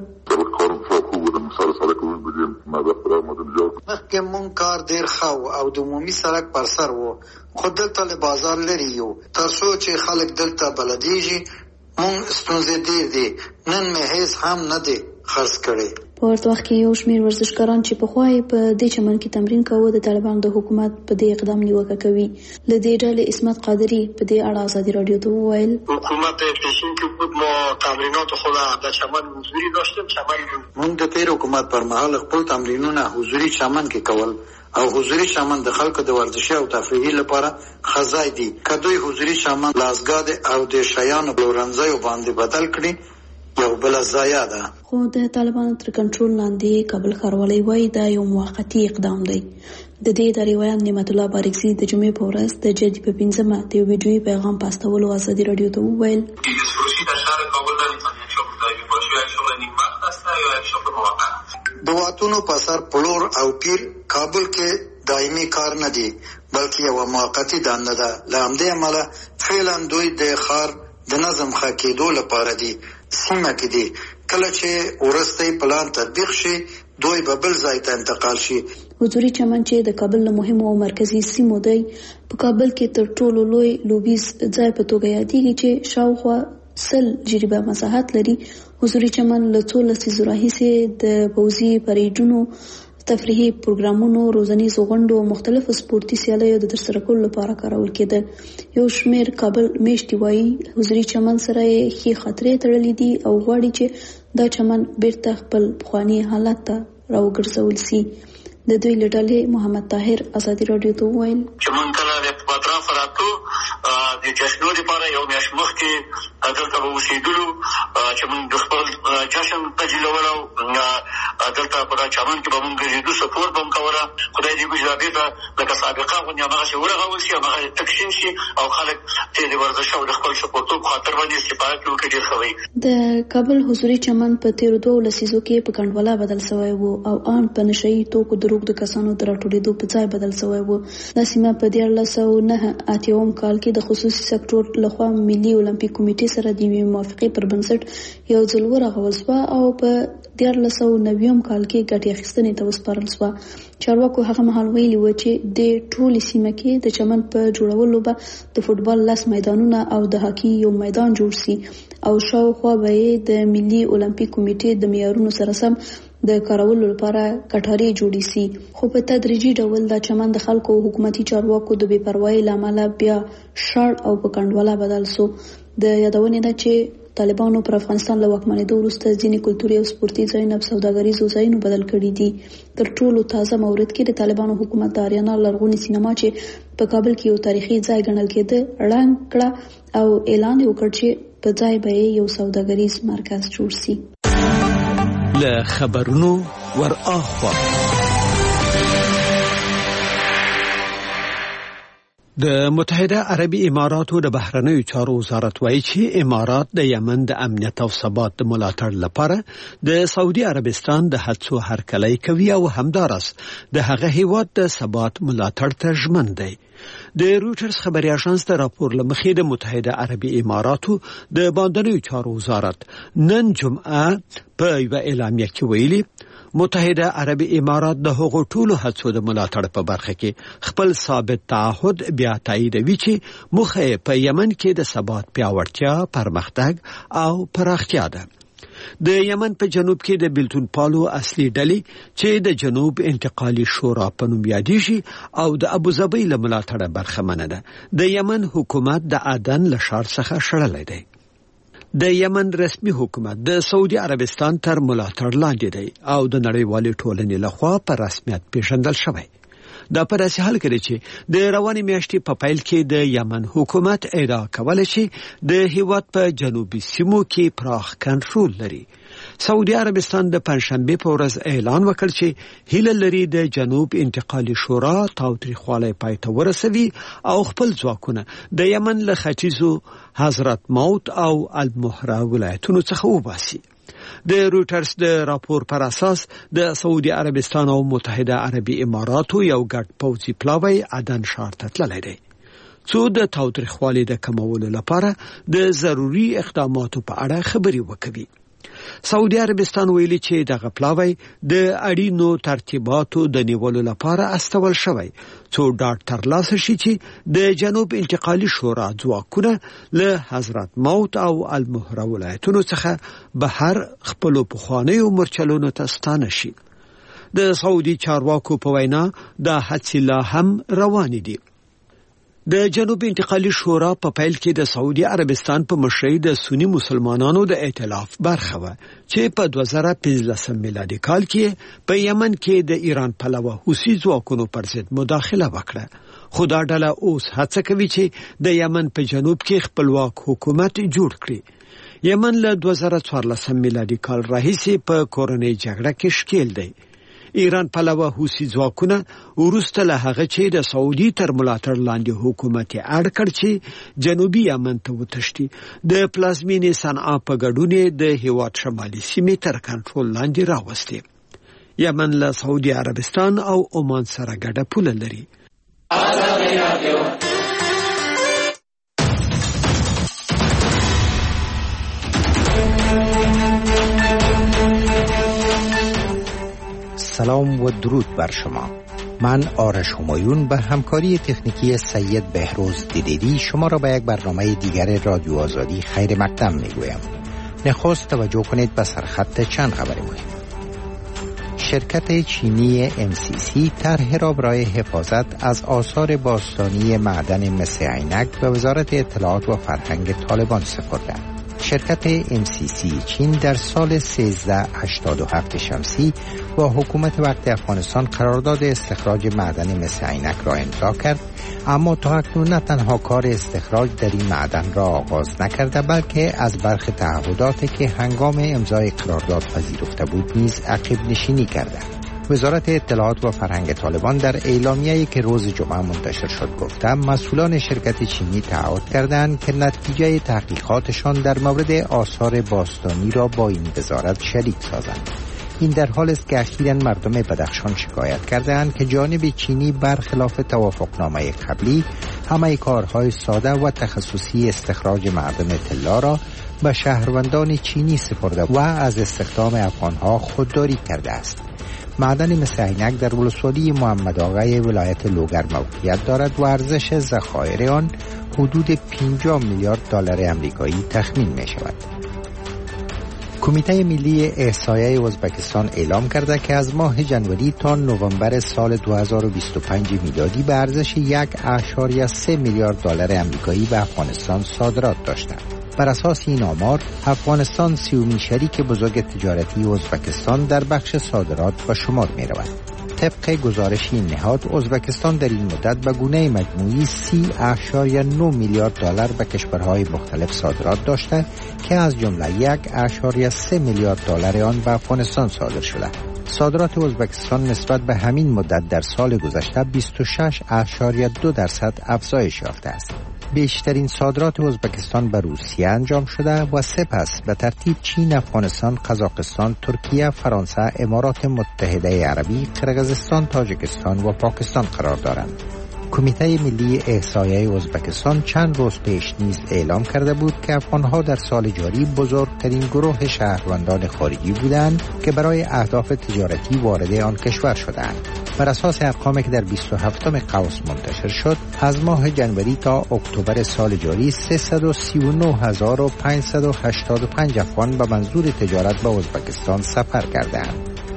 Speaker 16: مخکې مونږ کار ډېر ښه و او د عمومي سړک پر سر و خو دلته له بازار لرې یو تر څو چې خلک دلته بلدېږي. مونږ ستونزې ډېر دي، نن مې هیڅ هم نه دی خرڅ کړی.
Speaker 10: په ورته وخت کې یو شمېر ورزشکاران چې پخوا یې په دې چمن کې تمرین کاوه د طالبانو د حکومت په دې اقدام نیوکه کوي. له دې ډلې عصمت قادري په دې اړه ازادي راډیو ته وویل
Speaker 4: حکومت پیشین که بود ما تمرینات خود در چمن حضوری داشتیم. چمن
Speaker 16: مونږ د تیر حکومت پر مهال خپل تمرینونه حضوری چمن کې کول او حضوري چمن د خلکو د ورزشي او تفریحي لپاره خزای دي. کدوې حضوري چمن لاسګاد او د شیانو پلورنځي باندې بدل کړي یو بل ضایع ده.
Speaker 10: خو د طالبانو تر کنټرول لاندې کابل ښاروالۍ وایي دا یو موقتي اقدام دی. د دې ادارې ویان نعمت الله بارکزي د جمعې په ورځ د جدي په پنځمه د یو ویډیویي پیغام په استولو ازادي راډیو ته وویل
Speaker 16: د واتونو په سر پلور او پیر کابل کې دایمي کار نه دی بلکې یو موقتي دنده ده. له همدې امله فعلا دوی د ښار د نظم ښه کېدو لپاره دي سیمه کې دي. کله چې وروستی پلان تطبیق شي دوی به بل ځای ته انتقال شي.
Speaker 10: حضوري چمن چې د کابل له مهمو او مرکزي سیمو دی په کابل کې تر ټولو لوی لوبیز ځای په توګه یادېږي چې شاوخوا سل جریبه مساحت لري. حضوري چمن له څو لسیزو راهیسې د پوځي پریډونو تفریحي پروګرامونو روزنیزو غونډو او مختلفو سپورتي سیالیو د ترسره کولو لپاره کارول کېده. یو شمېر کابل میشتي وایي حضوري چمن سره یې ښې خاطرې تړلې دي او غواړي چې دا چمن بیرته خپل پخواني حالت ته راوګرځول سي. د دوی له ډلې محمد طاهر ازادي راډیو ته وویل
Speaker 4: چمن کله د اطراف راتلو د جشنو لپاره یو میاشت مخکې دلته به اوسېدلو چې موږ د خپل جشن تجلیولو دلته په دا چمن کې به موږ ګرځېدو سپورت به هم کوله. خدای دې وکړي دا بېرته لکه سابقه غوندې هماغسې ورغول شي هماغسې تقسیم شي او خلک چې د ورزش او د خپل سپورتوب خاطر باندې استفاده کړي وکړي ډېر ښه وي.
Speaker 10: د کابل حضوري چمن په تېرو دوو لسیزو کې په کنډواله بدل شوی و او آن په نشهیي توکو د روږدو کسانو د راټولېدو په ځای بدل شوی و. دا سیمه په دیارلس سوه نهه اتیا کال کې د خصوصي سکتور لخوا ملي اولمپیک کمیټې سره د یوې موافقې پر بنسټ یو ځل ورغول شوه او په دیارلس سوه نوي کال کې ګټې اخیستنې ته وسپارل شوه. چارواکو هغه مهال ویلي و چې د ټولې سیمه کې د چمن په جوړولو به د فوټبال لس میدانونه او د هاکي یو میدان جوړ شي او شاوخوا به یې د ملي اولمپیک کمیټې د معیارونو سره سم د کارولو لپاره کټارې جوړې سي. خو په تدریجي ډول دا چمن د خلکو او حکومتي چارواکو د بې پروایۍ له امله بیا شاړ او په کنډواله بدل سو. د یادونې ده چې طالبانو پر افغانستان له واکمنېدو وروسته ځینې کلتوري او سپورتي ځایونه په سوداګریزو ځایونو بدل کړي دي. تر ټولو تازه مورد کې د طالبانو حکومت د اریانا لرغونې سینما چې په کابل کې یو تاریخي ځای ګڼل کېده ړنګ کړه او اعلان یې وکړ چې په ځای به یو سوداګریز مرکز جوړ شي.
Speaker 1: له خبرونو ور اخوا د متحده عربي اماراتو د بهرنیو چارو وزارت وایي چې امارات د یمن د امنیت او ثبات د ملاتړ لپاره د سعودي عربستان د هڅو هرکلی کوي او همدارس د هغه هیواد د ثبات ملاتړ ته ژمن دی. د رویټرز خبري اژانس ته راپور لمخې د متحده عربي اماراتو د باندنیو چارو وزارت نن جمعه په یو اعلامیه کې ویلي متحده عربي امارات د هغو ټولو هڅو د ملاتړ په برخه کې خپل ثابت تعهد بیا تاییدوي چې موخه په یمن کې د ثبات پیاوړتیا، پرمختګ او پراختیا ده. د یمن په جنوب کې د بلتون پالو اصلي ډلې چې د جنوب انتقالي شورا په نوم یادېږي او د ابوظبي له ملاتړه برخمنه ده. د یمن حکومت د عدن له ښار څخه شړلی دی. د یمن رسمي حکومت د سعودي عربستان تر ملاتړ لاندې دی او د نړیوالې ټولنې لخوا په رسمیت پیژندل شوی. دا په داسې حال کې چې د روانې میاشتې په پیل کې د یمن حکومت ادعا کوله چې د هیواد په جنوبي سیمو کې پراخ کنټرول لري. سعودي عربستان د پنځشنبه په ورځ اعلان وکړ چې هیله لري د جنوب انتقالي شورا تاوتریخوالی پای ته ورسوي او خپل ځواکونه د یمن له ختیځو حضرت موت او المهره ولایتونو څخه وباسي. د رویټرز د راپور پر اساس د سعودي عربستان او متحده عربي اماراتو یو ګډ پوځي پلاوی عدن ښار ته تللی دی څو د تاوتریخوالي د کمولو لپاره د ضروري اقداماتو په اړه خبرې وکوي. سعودي عربستان ویلي چې دغه پلاوی د اړینو ترتیباتو د نیولو لپاره استول شوی څو ډاډ ترلاسه شي چې د جنوب انتقالي شورا ځواکونه له حضرت موت او المهره ولایتونو څخه بهر خپلو پخوانیو مرچلونو ته ستانه شي. د سعودي چارواکو په وینا دا هڅې لا هم روانې دي. د جنوب انتقالي شورا په پیل کې د سعودي عربستان په مشرۍ د سنی مسلمانانو د ائتلاف برخه و چې په دوه زره پنځلس میلادي کال کې په یمن کې د ایران پلوه حوثي ځواکونو پر ضد مداخله وکړه. خو دا ډله اوس هڅه کوي چې د یمن په جنوب کې خپلواک حکومت جوړ کړي. یمن له دوه زره څوارلس میلادي کال راهیسې په کورنۍ جګړه کې ښکیل دی. ایران پلوه حوثي ځواکونه وروسته له هغه چې د سعودي تر ملاتړ لاندې حکومت اړ کړ چې جنوبي یمن ته وتښتي، د پلازمینې صنعا په ګډون د هیواد شمالي سیمې تر کنټرول لاندې راوستي. یمن له سعودي عربستان او عمان سره ګډه پوله لري.
Speaker 17: سلام و درود بر شما. من آرش همایون به همکاری تکنیکی سید بهروز دیدی شما را به یک برنامه دیگر رادیو آزادی خیر مقدم میگویم. نخست توجه کنید به سرخط چند خبر مهم. شرکت چینی ام سی سی طرح را برای حفاظت از آثار باستانی معدن مس عینک به وزارت اطلاعات و فرهنگ طالبان سپرده. شرکت ام سی سی چین در سال سیزده هشتاد و هفت شمسی با حکومت وقت افغانستان قرارداد استخراج معدن مس عینک را امضا کرد، اما تا اکنون نه تنها کار استخراج در این معدن را آغاز نکرده بلکه از برخی تعهداتی که هنگام امضای قرارداد پذیرفته بود نیز عقب نشینی کرده. وزارت اطلاعات و فرهنگ طالبان در اعلامیه‌ای که روز جمعه منتشر شد گفته مسئولان شرکت چینی تعهد کردند که نتیجه تحقیقاتشان در مورد آثار باستانی را با این وزارت شریک سازند. این در حال است که اخیراً مردم بدخشان شکایت کردند که جانب چینی برخلاف توافقنامه قبلی همه کارهای ساده و تخصصی استخراج معدن طلا را به شهروندان چینی سپرده و از استخدام افغانها خودداری کرده است. معدن مس عینک در ولسوالی محمد آقای ولایت لوگر موقعیت دارد و ارزش ذخایر آن حدود پنجاه میلیارد دلار آمریکایی تخمین می شود. کمیته ملی احصایه ازبکستان اعلام کرده که از ماه جنوری تا نوامبر سال دو هزار و بیست و پنج میلادی به ارزش یک اشاریه سه میلیارد دلار آمریکایی به افغانستان صادرات داشته. بر اساس این آمار افغانستان سیومین شریک بزرگ تجارتی ازبکستان در بخش صادرات به شمار می رود. طبق گزارش این نهاد ازبکستان در این مدت به گونه مجموعی سی اشاریه نه میلیارد دلار به کشورهای مختلف صادرات داشته که از جمله یک اشاریه سه میلیارد دلار آن به افغانستان صادر شده. صادرات ازبکستان نسبت به همین مدت در سال گذشته بیست و شش اشاریه دو درصد افزایش یافته است. بیشترین صادرات ازبکستان به روسیه انجام شده و سپس به ترتیب چین، افغانستان، قزاقستان، ترکیه، فرانسه، امارات متحده عربی، قرقیزستان، تاجیکستان و پاکستان قرار دارند. کمیته ملی احصایه ازبکستان چند روز پیش نیز اعلام کرده بود که افغانها در سال جاری بزرگترین گروه شهروندان خارجی بودند که برای اهداف تجارتی وارد آن کشور شدند. بر اساس ارقامی که در بیست و هفتم قوس منتشر شد، از ماه جنوری تا اکتبر سال جاری سیصد و سی و نه هزار و پانصد و هشتاد و پنج افغان به منظور تجارت به ازبکستان سفر کردند.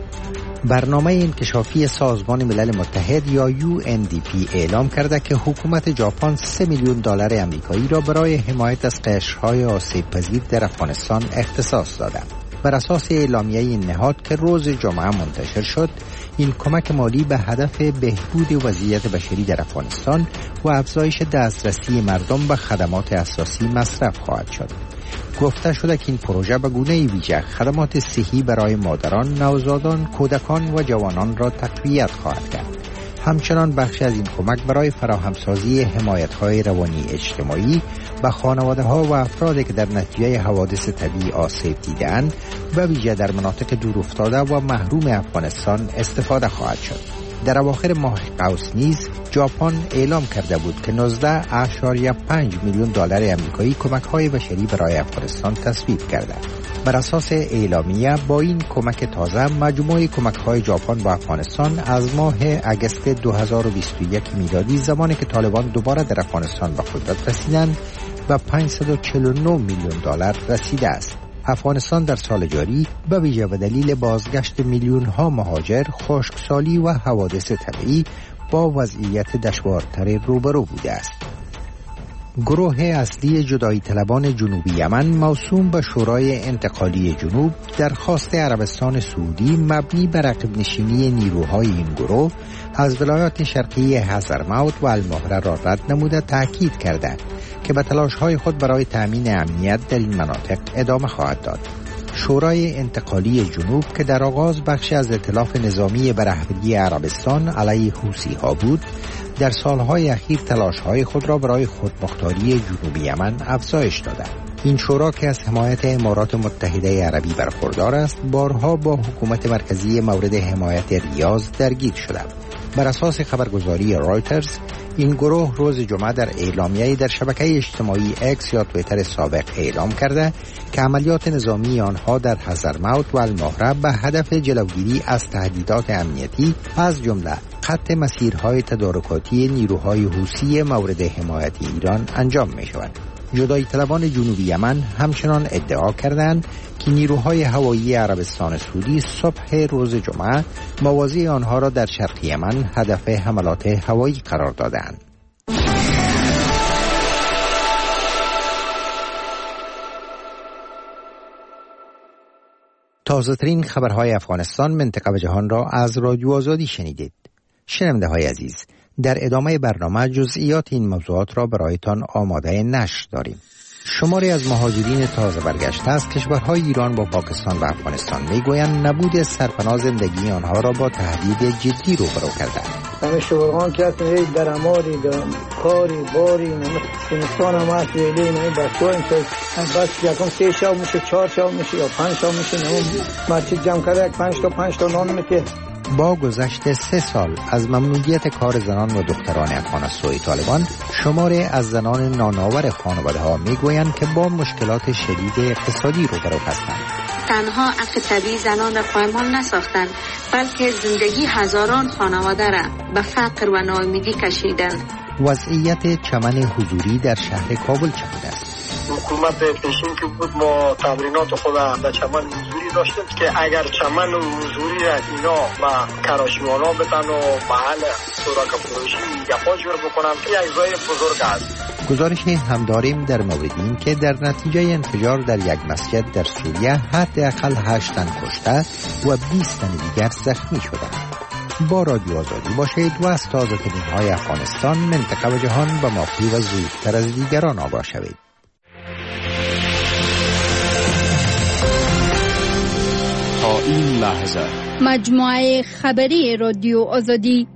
Speaker 17: برنامه انکشافی سازمان ملل متحد یا یو ان دی پی اعلام کرده که حکومت ژاپن سه میلیون دلار آمریکایی را برای حمایت از قشرهای آسیب پذیر در افغانستان اختصاص داده. بر اساس اعلامیه این نهاد که روز جمعه منتشر شد، این کمک مالی به هدف بهبود وضعیت بشری در افغانستان و افزایش دسترسی مردم به خدمات اساسی مصرف خواهد شد. گفته شده که این پروژه به گونه ویژه خدمات صحی برای مادران، نوزادان، کودکان و جوانان را تقویت خواهد کرد. همچنان بخشی از این کمک برای فراهمسازی حمایت‌های روانی اجتماعی به خانواده‌ها و افرادی که در نتیجه حوادث طبیعی آسیب دیده‌اند به ویژه در مناطق دورافتاده و محروم افغانستان استفاده خواهد شد. در اواخر ماه قوس نیز ژاپن اعلام کرده بود که نوزده اشاریه پنج میلیون دلار آمریکایی کمک‌های بشری برای افغانستان تصویب کرده. بر اساس اعلامیه با این کمک تازه مجموع کمک‌های ژاپن به افغانستان از ماه اگست دو هزار و بیست و یک میلادی، زمانی که طالبان دوباره در افغانستان به قدرت رسیدند، به پانصد و چهل و نه میلیون دلار رسیده است. افغانستان در سال جاری به ویژه به دلیل بازگشت میلیون‌ها مهاجر، خشکسالی و حوادث طبیعی با وضعیت دشوارتر روبرو بوده است. گروه اصلی جدایی طلبان جنوبی یمن موسوم به شورای انتقالی جنوب درخواست عربستان سعودی مبنی بر عقب نشینی نیروهای این گروه از ولایات شرقی حضرموت و المهره را رد نموده تاکید کرده که به تلاش‌های خود برای تأمین امنیت در این مناطق ادامه خواهد داد. شورای انتقالی جنوب که در آغاز بخش از ائتلاف نظامی به رهبری عربستان علیه حوثی‌ها بود، در سالهای اخیر تلاش‌های خود را برای خودمختاری جنوبی یمن افزایش داده. این شورا که از حمایت امارات متحده عربی برخوردار است، بارها با حکومت مرکزی مورد حمایت ریاض درگیر شده. بر اساس خبرگزاری رایترز، این گروه روز جمعه در اعلامیه‌ای در شبکه اجتماعی اکس یا توییتر سابق اعلام کرده که عملیات نظامی آنها در حضرموت و المهره به هدف جلوگیری از تهدیدات امنیتی از جمله قطع مسیرهای تدارکاتی نیروهای حوثی مورد حمایت ایران انجام می شود. جدایی طلبان جنوبی یمن همچنان ادعا کردند که نیروهای هوایی عربستان سعودی صبح روز جمعه موازی آنها را در شرق یمن هدف حملات هوایی قرار دادند. تازه‌ترین خبرهای افغانستان، منطقه و جهان را از رادیو آزادی شنیدید. شنونده های عزیز، در ادامه برنامه جزئیات این موضوعات را برایتان آماده نشر داریم. شماری از مهاجرین تازه برگشته از کشورهای ایران و پاکستان و افغانستان میگویند نبود سرپناه زندگی آنها را با تهدید جدی روبرو کرده.
Speaker 18: همه شغلان که هستن یک درآمدی دارن، کاری باری نمیستان هم هست ویلی نمی بچه این که بس یکم سه شاو میشه، چهار شاو میشه یا پنج شاو میشه، نمون مرچی جمع کرده یک پنج تا پنج تا نان میته.
Speaker 17: با گذشت سه سال از ممنوعیت کار زنان و دختران افغان از سوی طالبان، شماری از زنان نانآور خانواده ها میگویند که با مشکلات شدید اقتصادی روبرو هستند.
Speaker 11: تنها عقد طبیعی زنان را پایمال نساختند، بلکه زندگی هزاران خانواده را به فقر و ناامیدی کشیدند.
Speaker 17: وضعیت چمن حضوری در شهر کابل چگونه است؟
Speaker 19: حکومت پیشین که بود ما تمرینات خود در چمن حضوری داشتیم که اگر چمن حضوری را اینا با کراشیوانا بتن و محل سوراک فروشی گپا جور بکنن که یک جای بزرگ است.
Speaker 17: گزارش هم داریم در مورد این که در نتیجه انفجار در یک مسجد در سوریه حداقل هشت تن کشته و بیست تن دیگر زخمی شدند. با رادیو آزادی باشید و از تازه‌ترین های افغانستان، منطقه و جهان به موقع و زودتر از دیگران آگاه شوید.
Speaker 12: تا این لحظه
Speaker 6: مجموعه خبری رادیو آزادی.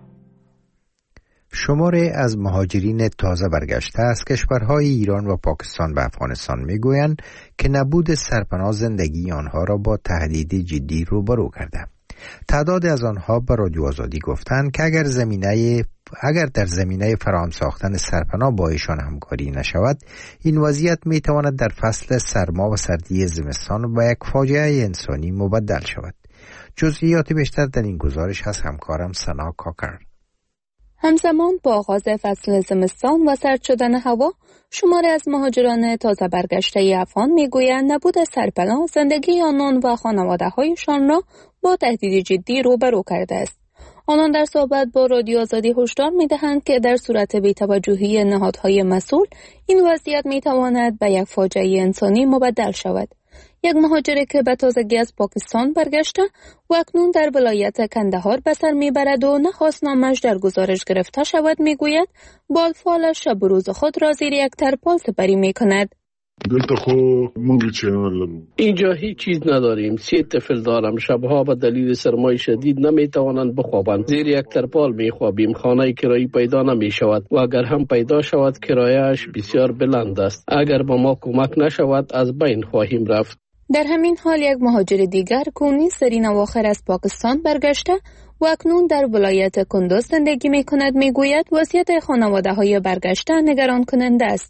Speaker 17: شماری از مهاجرین تازه برگشته از کشورهای ایران و پاکستان و افغانستان میگویند که نبود سرپناه زندگی آنها را با تهدید جدی روبرو کرده. تعداد از آنها به رادیو آزادی گفتند که اگر زمینه اگر در زمینه فراهم ساختن سرپناه با ایشان همکاری نشود، این وضعیت می تواند در فصل سرما و سردی زمستان و یک فاجعه انسانی مبدل شود. جزئیات بیشتر در این گزارش از همکارم سنا کاکر.
Speaker 6: همزمان با آغاز فصل زمستان و سرد شدن هوا، شماری از مهاجران تازه برگشته افغان میگویند نبود سرپناه زندگی آنان و خانواده‌هایشان را با تهدید جدی روبرو کرده است. آنان در صحبت با رادیو آزادی هشدار می‌دهند که در صورت بی‌توجهی نهادهای مسئول، این وضعیت می‌تواند به یک فاجعه انسانی مبدل شود. یک مهاجر که به تازگی از پاکستان برگشته و اکنون در ولایت کندهار به سر میبرد و نخواست نامش در گزارش گرفته شود میگوید بالفالش شب و روز خود را زیر یک ترپال سپری میکند.
Speaker 7: دلتا خو منگی چینل
Speaker 20: اینجا هیچ چیز نداریم. سه طفل دارم. شبها به دلیل سرمای شدید نمیتوانند بخوابند. زیر یک ترپال میخوابیم. خانه کرایی پیدا نمیشود و اگر هم پیدا شود کرایه‌اش بسیار بلند است. اگر به ما کمک نشود از بین خواهیم رفت.
Speaker 6: در همین حال یک مهاجر دیگر کونی سرین اواخر از پاکستان برگشته و اکنون در ولایت کندوز زندگی میکند میگوید وضعیت خانواده‌های برگشته نگران کننده است.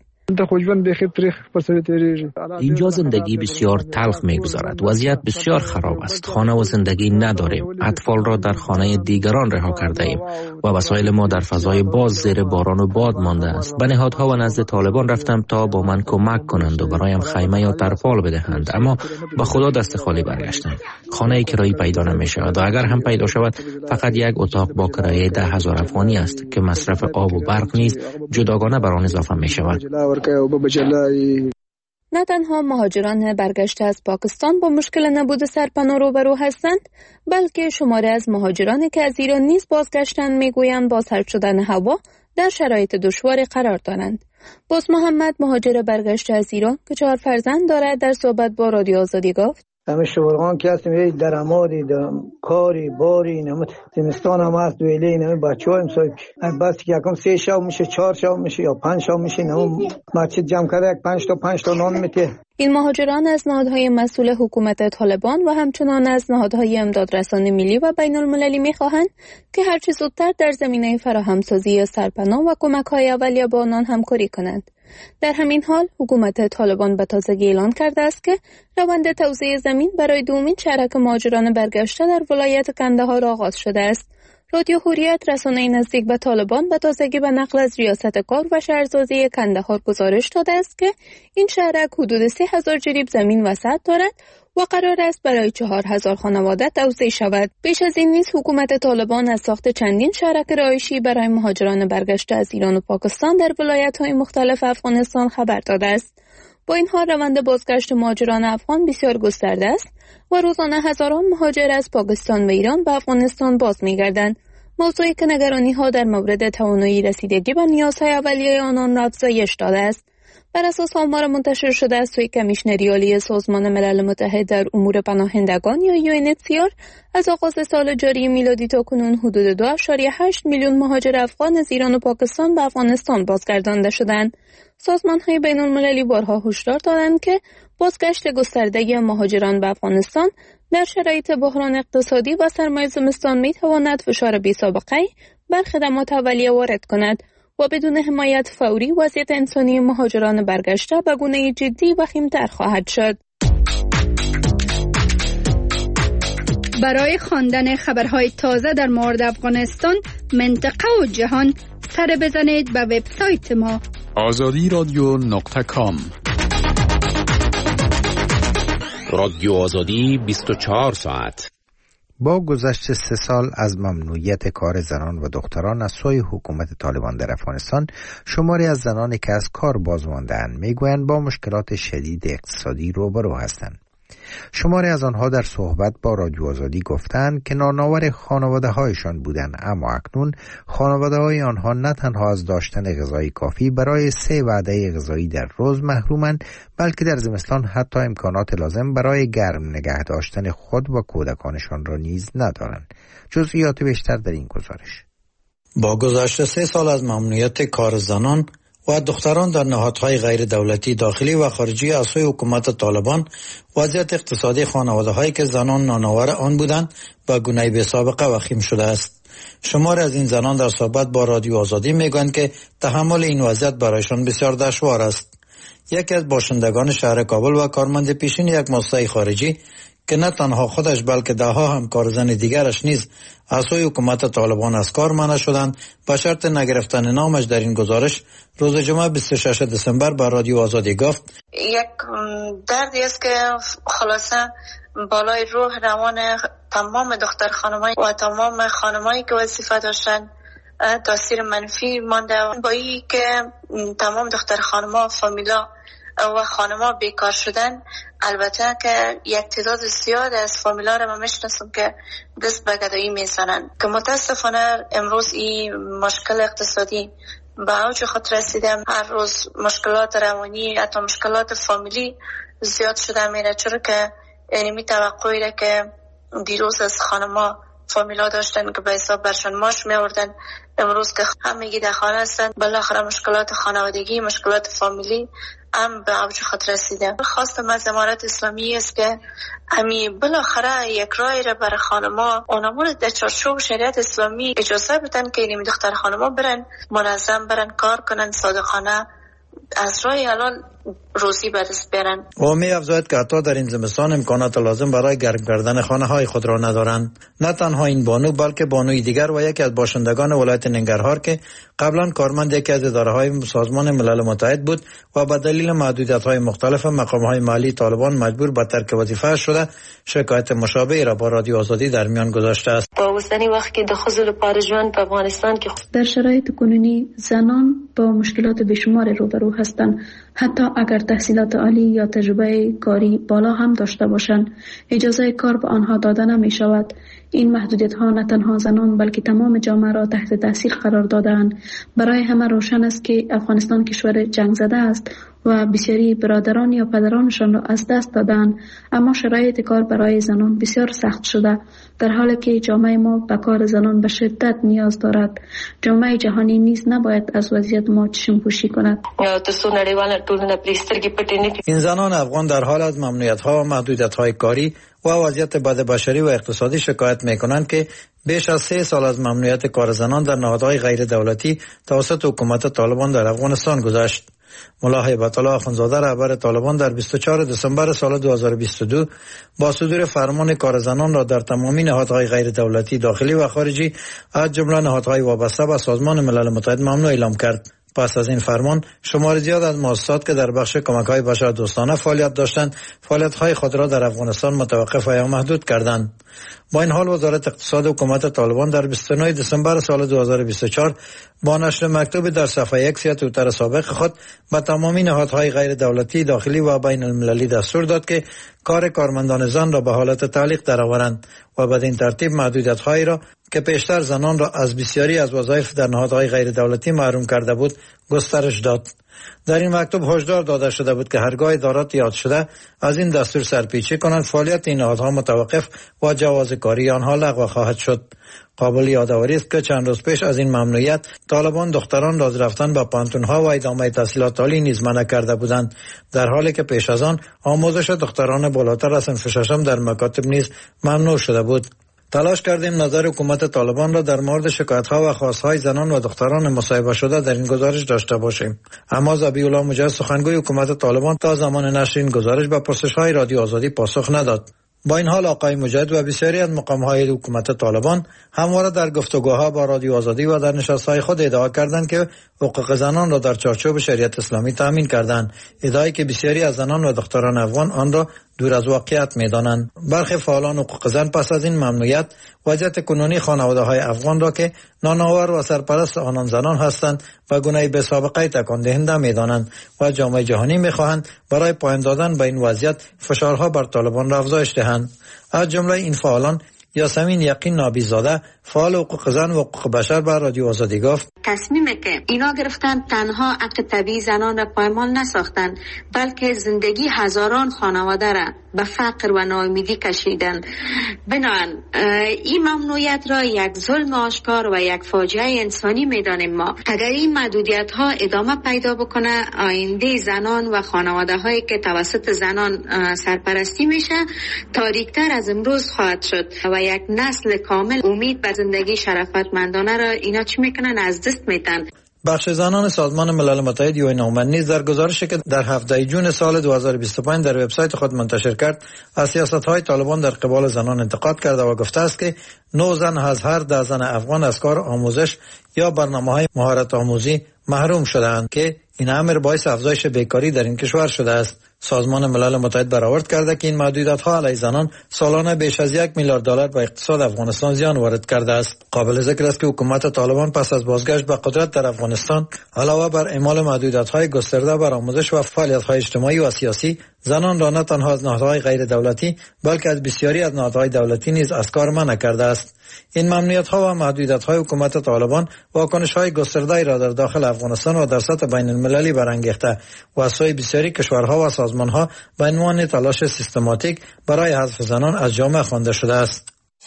Speaker 21: اینجا زندگی بسیار تلخ می‌گذرد. وضعیت بسیار خراب است. خانه و زندگی نداریم. اطفال را در خانه دیگران رها کرده ایم. و وسایل ما در فضای باز زیر باران و باد مانده است. به نهادها و نزد طالبان رفتم تا با من کمک کنند و برایم خیمه یا ترپال بدهند، اما با خدا دست خالی برگشتم. خانه کرایی پیدا نمی شود و اگر هم پیدا شود فقط یک اتاق با کرایه ده هزار افغانی است که مصرف آب و برق نیز جداگانه بر آن اضافه می شود.
Speaker 6: نه تنها مهاجران برگشته از پاکستان با مشکل نبود سرپناه روبرو هستند، بلکه شماری از مهاجرانی که از ایران نیز بازگشتند میگویند با سرد شدن هوا در شرایط دشواری قرار دارند. باز محمد مهاجر برگشته از ایران که چهار فرزند دارد در صحبت با رادیو آزادی گفت:
Speaker 18: همه شورغان که هستیم یه درآمدی دارم، کاری باری نمت زمستان هم هست دویلی نمی بچه ها امسای بس که یکم سه شو میشه چهار شو میشه یا پنج شو میشه نمی مسجد جمع کرده یک پنج تا پنج تا نان میته.
Speaker 6: این مهاجران از نهادهای مسئول حکومت طالبان و همچنان از نهادهای امدادرسانی ملی و بین المللی میخواهند که هرچه زودتر در زمینه فراهمسازی سرپناه و کمک‌های اولیه با آنان همکاری کنند. در همین حال حکومت طالبان به تازگی اعلان کرده است که روند توزیع زمین برای دومین شرک مهاجران برگشته در ولایت کندهار آغاز شده است. رادیو حریت رسانه نزدیک به طالبان به تازگی به نقل از ریاست کار و شهرسازی کندهار گزارش داده است که این شهرک حدود سه هزار جریب زمین وسعت دارد و قرار است برای چهار هزار خانواده توزیع شود. بیش از این نیز حکومت طالبان از ساخت چندین شهرک رهایشی برای مهاجران برگشته از ایران و پاکستان در ولایت‌های مختلف افغانستان خبر داده است. با این حال روند بازگشت مهاجران افغان بسیار گسترده است و روزانه هزاران مهاجر از پاکستان و ایران به افغانستان باز می‌گردند. موضوعی که نگرانی‌ها در مورد توانایی رسیدگی به نیازهای اولیه آنان را افزایش داده است. بر اساس آمار منتشر شده از سوی کمیشنری عالی سازمان ملل متحد در امور پناهندگان یا یو ان اچ سی آر، از آغاز سال جاری میلادی تا کنون حدود دو ممیز هشت میلیون مهاجر افغان از ایران و پاکستان به افغانستان بازگردانده شدند. سازمان‌های بین‌المللی بارها هشدار دادند که بازگشت گسترده مهاجران به افغانستان در شرایط بحران اقتصادی و سرمای زمستان می‌تواند فشار بی‌سابقه‌ای بر خدمات اولیه وارد کند و بدون حمایت فوری وضعیت انسانی مهاجران برگشته به گونه‌ای جدی وخیم‌تر خواهد شد.
Speaker 8: برای خواندن خبرهای تازه در مورد افغانستان، منطقه و جهان، سر بزنید به وبسایت ما
Speaker 22: آزادی رادیو نقطه کام.
Speaker 21: رادیو آزادی بیست و چهار ساعت.
Speaker 17: با گذشت سه سال از ممنوعیت کار زنان و دختران از سوی حکومت طالبان در افغانستان، شماری از زنانی که از کار باز مانده‌اند میگویند با مشکلات شدید اقتصادی روبرو هستند. شماری از آنها در صحبت با رادیو آزادی گفتند که نانآور خانواده‌هایشان بودند، اما اکنون خانواده‌های آنها نه تنها از داشتن غذای کافی برای سه وعده غذایی در روز محرومند، بلکه در زمستان حتی امکانات لازم برای گرم نگه داشتن خود و کودکانشان را نیز ندارند. جزئیات بیشتر در این گزارش.
Speaker 16: با گذشت سه سال از ممنوعیت کار زنان و دختران در نهادهای غیر دولتی داخلی و خارجی از سوی حکومت طالبان، وضعیت اقتصادی خانواده‌هایی که زنان نانآور آن بودند با گونه‌ای بی‌سابقه وخیم شده است. شماری از این زنان در صحبت با رادیو آزادی میگویند که تحمل این وضعیت برایشان بسیار دشوار است. یکی از باشندگان شهر کابل و کارمند پیشین یک مؤسسه خارجی که نه تنها خودش بلکه ده ها همکار زن دیگرش نیز از سوی حکومت طالبان از کار منع شدند، با شرط نگرفتن نامش در این گزارش روز جمعه بیست و ششم دسامبر به رادیو آزادی گفت:
Speaker 2: یک دردی است که خلاصه بالای روح روان تمام دختر خانمایی و تمام خانمایی که وظیفه داشتن تاثیر منفی مانده. با این که تمام دختر خانما فامیلا و خانما بیکار شدن، البته که یک تعداد زیاد از فامیلا را من میشناسم که دست به گدایی میزنن که متاسفانه امروز این مشکل اقتصادی به اوج خود رسیده. هر روز مشکلات روانی حتی مشکلات فامیلی زیاد شده میره، چرا که یعنی می توقعی را که دیروز از خانما فامیلا داشتن که به حساب برشان ماش می آوردن، امروز که همگی در خانه هستن بالاخره مشکلات خانوادگی، مشکلات فامیلی هم به اوج خود رسیده. خواستم از امارت اسلامی است که همی بالاخره یک رای را برای خانما اونمون در چارچوب شریعت اسلامی اجازه بدن که این دختر خانما برن منظم برن کار کنن، صادقانه از راه الان روزی به دست برن.
Speaker 5: او می افزاید که حتی در این زمستان امکانات لازم برای گرم کردن خانه های خود را ندارند. نه تنها این بانو بلکه بانوی دیگر و یکی از باشندگان ولایت ننگرهار که قبلا کارمند یکی از اداره های سازمان ملل متحد بود و به دلیل محدودیت های مختلف مقام های مالی طالبان مجبور به ترک وظیفه شده، شکایت مشابهی را با رادیو آزادی در میان گذاشته است.
Speaker 9: با وستنی وقت که دخول پارجوان به افغانستان که
Speaker 10: در شرایط کنونی زنان با مشکلات بیشمار روبرو هستند. حتی اگر تحصیلات عالی یا تجربه کاری بالا هم داشته باشند، اجازه کار به آنها داده نمی شود. این محدودیت ها نه تنها زنان بلکه تمام جامعه را تحت تاثیر قرار دادند. برای همه روشن است که افغانستان کشور جنگ زده است و بسیاری برادران یا پدرانشان را از دست دادند، اما شرایط کار برای زنان بسیار سخت شده، در حالی که جامعه ما به کار زنان به شدت نیاز دارد. جامعه جهانی نیز نباید از وضعیت ما چشم پوشی کند.
Speaker 5: این زنان افغان در حال از ممنوعیت‌ها و محدودیت‌های کاری و وضعیت بد بشری و اقتصادی شکایت می‌کنند که بیش از سه سال از ممنوعیت کار زنان در نهادهای غیر دولتی توسط حکومت طالبان در افغانستان گذشت. ملا هیبت الله اخوندزاده رهبر طالبان در بیست و چهارم دسامبر سال دو هزار و بیست و دو با صدور فرمان کار زنان را در تمامی نهادهای غیر دولتی داخلی و خارجی از جمله نهادهای وابسته به سازمان ملل متحد ممنوع اعلام کرد. پس از این فرمان شمار زیاد از مؤسسات که در بخش کمک‌های بشردوستانه فعالیت داشتند، فعالیت‌های خود را در افغانستان متوقف و یا محدود کردند. با این حال وزارت اقتصاد حکومت طالبان در بیست و نه دسامبر سال دو هزار و بیست و چهار با نشر مکتوب در صفحه یک سی توییتر سابق خود به تمامی نهادهای غیر دولتی داخلی و بین المللی دستور داد که کار کارمندان زن را به حالت تعلیق درآورند و بدین ترتیب محدودیت‌هایی را که پیشتر زنان را از بسیاری از وظایف در نهادهای غیر دولتی محروم کرده بود گسترش داد. در این مکتوب هشدار داده شده بود که هرگاه ادارات یاد شده از این دستور سرپیچی کنند، فعالیت این نهادها متوقف و جواز کاری آنها لغو خواهد شد. قابل یادآوری است که چند روز پیش از این ممنوعیت طالبان دختران را از رفتن به پانتون‌ها و ادامه تحصیلات عالی نیز منع کرده بودند، در حالی که پیش از آن آموزش دختران بالاتر از صنف ششم در مکاتب نیز ممنوع شده بود. تلاش کردیم نظر حکومت طالبان را در مورد شکایت‌ها و خواست‌های زنان و دختران مصاحبه شده در این گزارش داشته باشیم، اما ذبیح الله مجاهد سخنگوی حکومت طالبان تا زمان نشر این گزارش به پرسش‌های رادیو آزادی پاسخ نداد. با این حال آقای مجاهد و بسیاری از مقام‌های حکومت طالبان همواره در گفتگوها با رادیو آزادی و در نشست‌های خود ادعا کردند که حقوق زنان را در چارچوب شریعت اسلامی تامین کردند، ادعایی که بسیاری از زنان و دختران افغان آن را دور از واقعیت می‌دانند. برخی فعالان حقوق زن پس از این ممنوعیت وضعیت کنونی خانواده‌های افغان را که نانآور و سرپرست آنان زنان هستند و گونه به سابقه تکان دهنده می‌دانند و جامعه جهانی می‌خواهند برای پایان دادن به این وضعیت فشارها بر طالبان را افزایش دهند. از جمله این فعالان یاسمین یقین نابیزاده فعال حقوق زن و حقوق بشر بر رادیو آزادی گفت
Speaker 11: تصمیمی که اینا گرفتن تنها حق طبیعی زنان را پایمال نساختند، بلکه زندگی هزاران خانواده را به فقر و ناامیدی کشیدن. بنابراین این ممنوعیت را یک ظلم آشکار و یک فاجعه انسانی میدانیم ما. اگر این محدودیت ها ادامه پیدا بکنه، آینده زنان و خانواده هایی که توسط زنان سرپرستی میشه تاریکتر از امروز خواهد شد و یک نسل کامل امید به زندگی شرفتمندانه را اینا چی میکنن از دست میدن.
Speaker 5: بخش زنان سازمان ملل متحد یو ان اومن نیز در گزارشی که در هفده جون سال دو هزار و بیست و پنج در وبسایت خود منتشر کرد از سیاست‌های طالبان در قبال زنان انتقاد کرده و گفته است که نه زن از هر ده زن افغان از کار آموزش یا برنامه‌های مهارت آموزی محروم شده‌اند که این امر باعث افزایش بیکاری در این کشور شده است. سازمان ملل متحد برآورد کرده که این محدودیت‌ها علیه زنان سالانه بیش از یک میلیارد دلار به اقتصاد افغانستان زیان وارد کرده است. قابل ذکر است که حکومت طالبان پس از بازگشت به قدرت در افغانستان علاوه بر اعمال محدودیت‌های گسترده بر آموزش و فعالیت‌های اجتماعی و سیاسی، زنان را نه تنها از نهادهای غیر دولتی بلکه از بسیاری از نهادهای دولتی نیز از کار منع کرده است. این ممنوعیت‌ها و محدودیت‌های حکومت طالبان واکنش‌های گسترده‌ای را در داخل افغانستان و در سطح بین‌المللی برانگیخته و از سوی بسیاری کشورها و سازمان‌ها به عنوان تلاش سیستماتیک برای حذف زنان از جامعه خوانده شده است.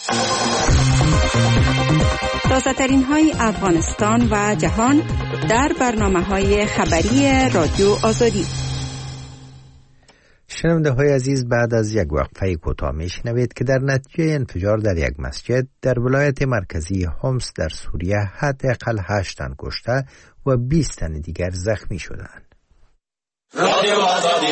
Speaker 23: تازه‌ترین های افغانستان و جهان در برنامه‌های خبری رادیو آزادی.
Speaker 17: شنونده های عزیز، بعد از یک وقفه کوتاه میشنوید که در نتیجه انفجار در یک مسجد در ولایت مرکزی حمص در سوریه حداقل هشت تن کشته و بیست تن دیگر زخمی شدند.
Speaker 3: رادیو آزادی.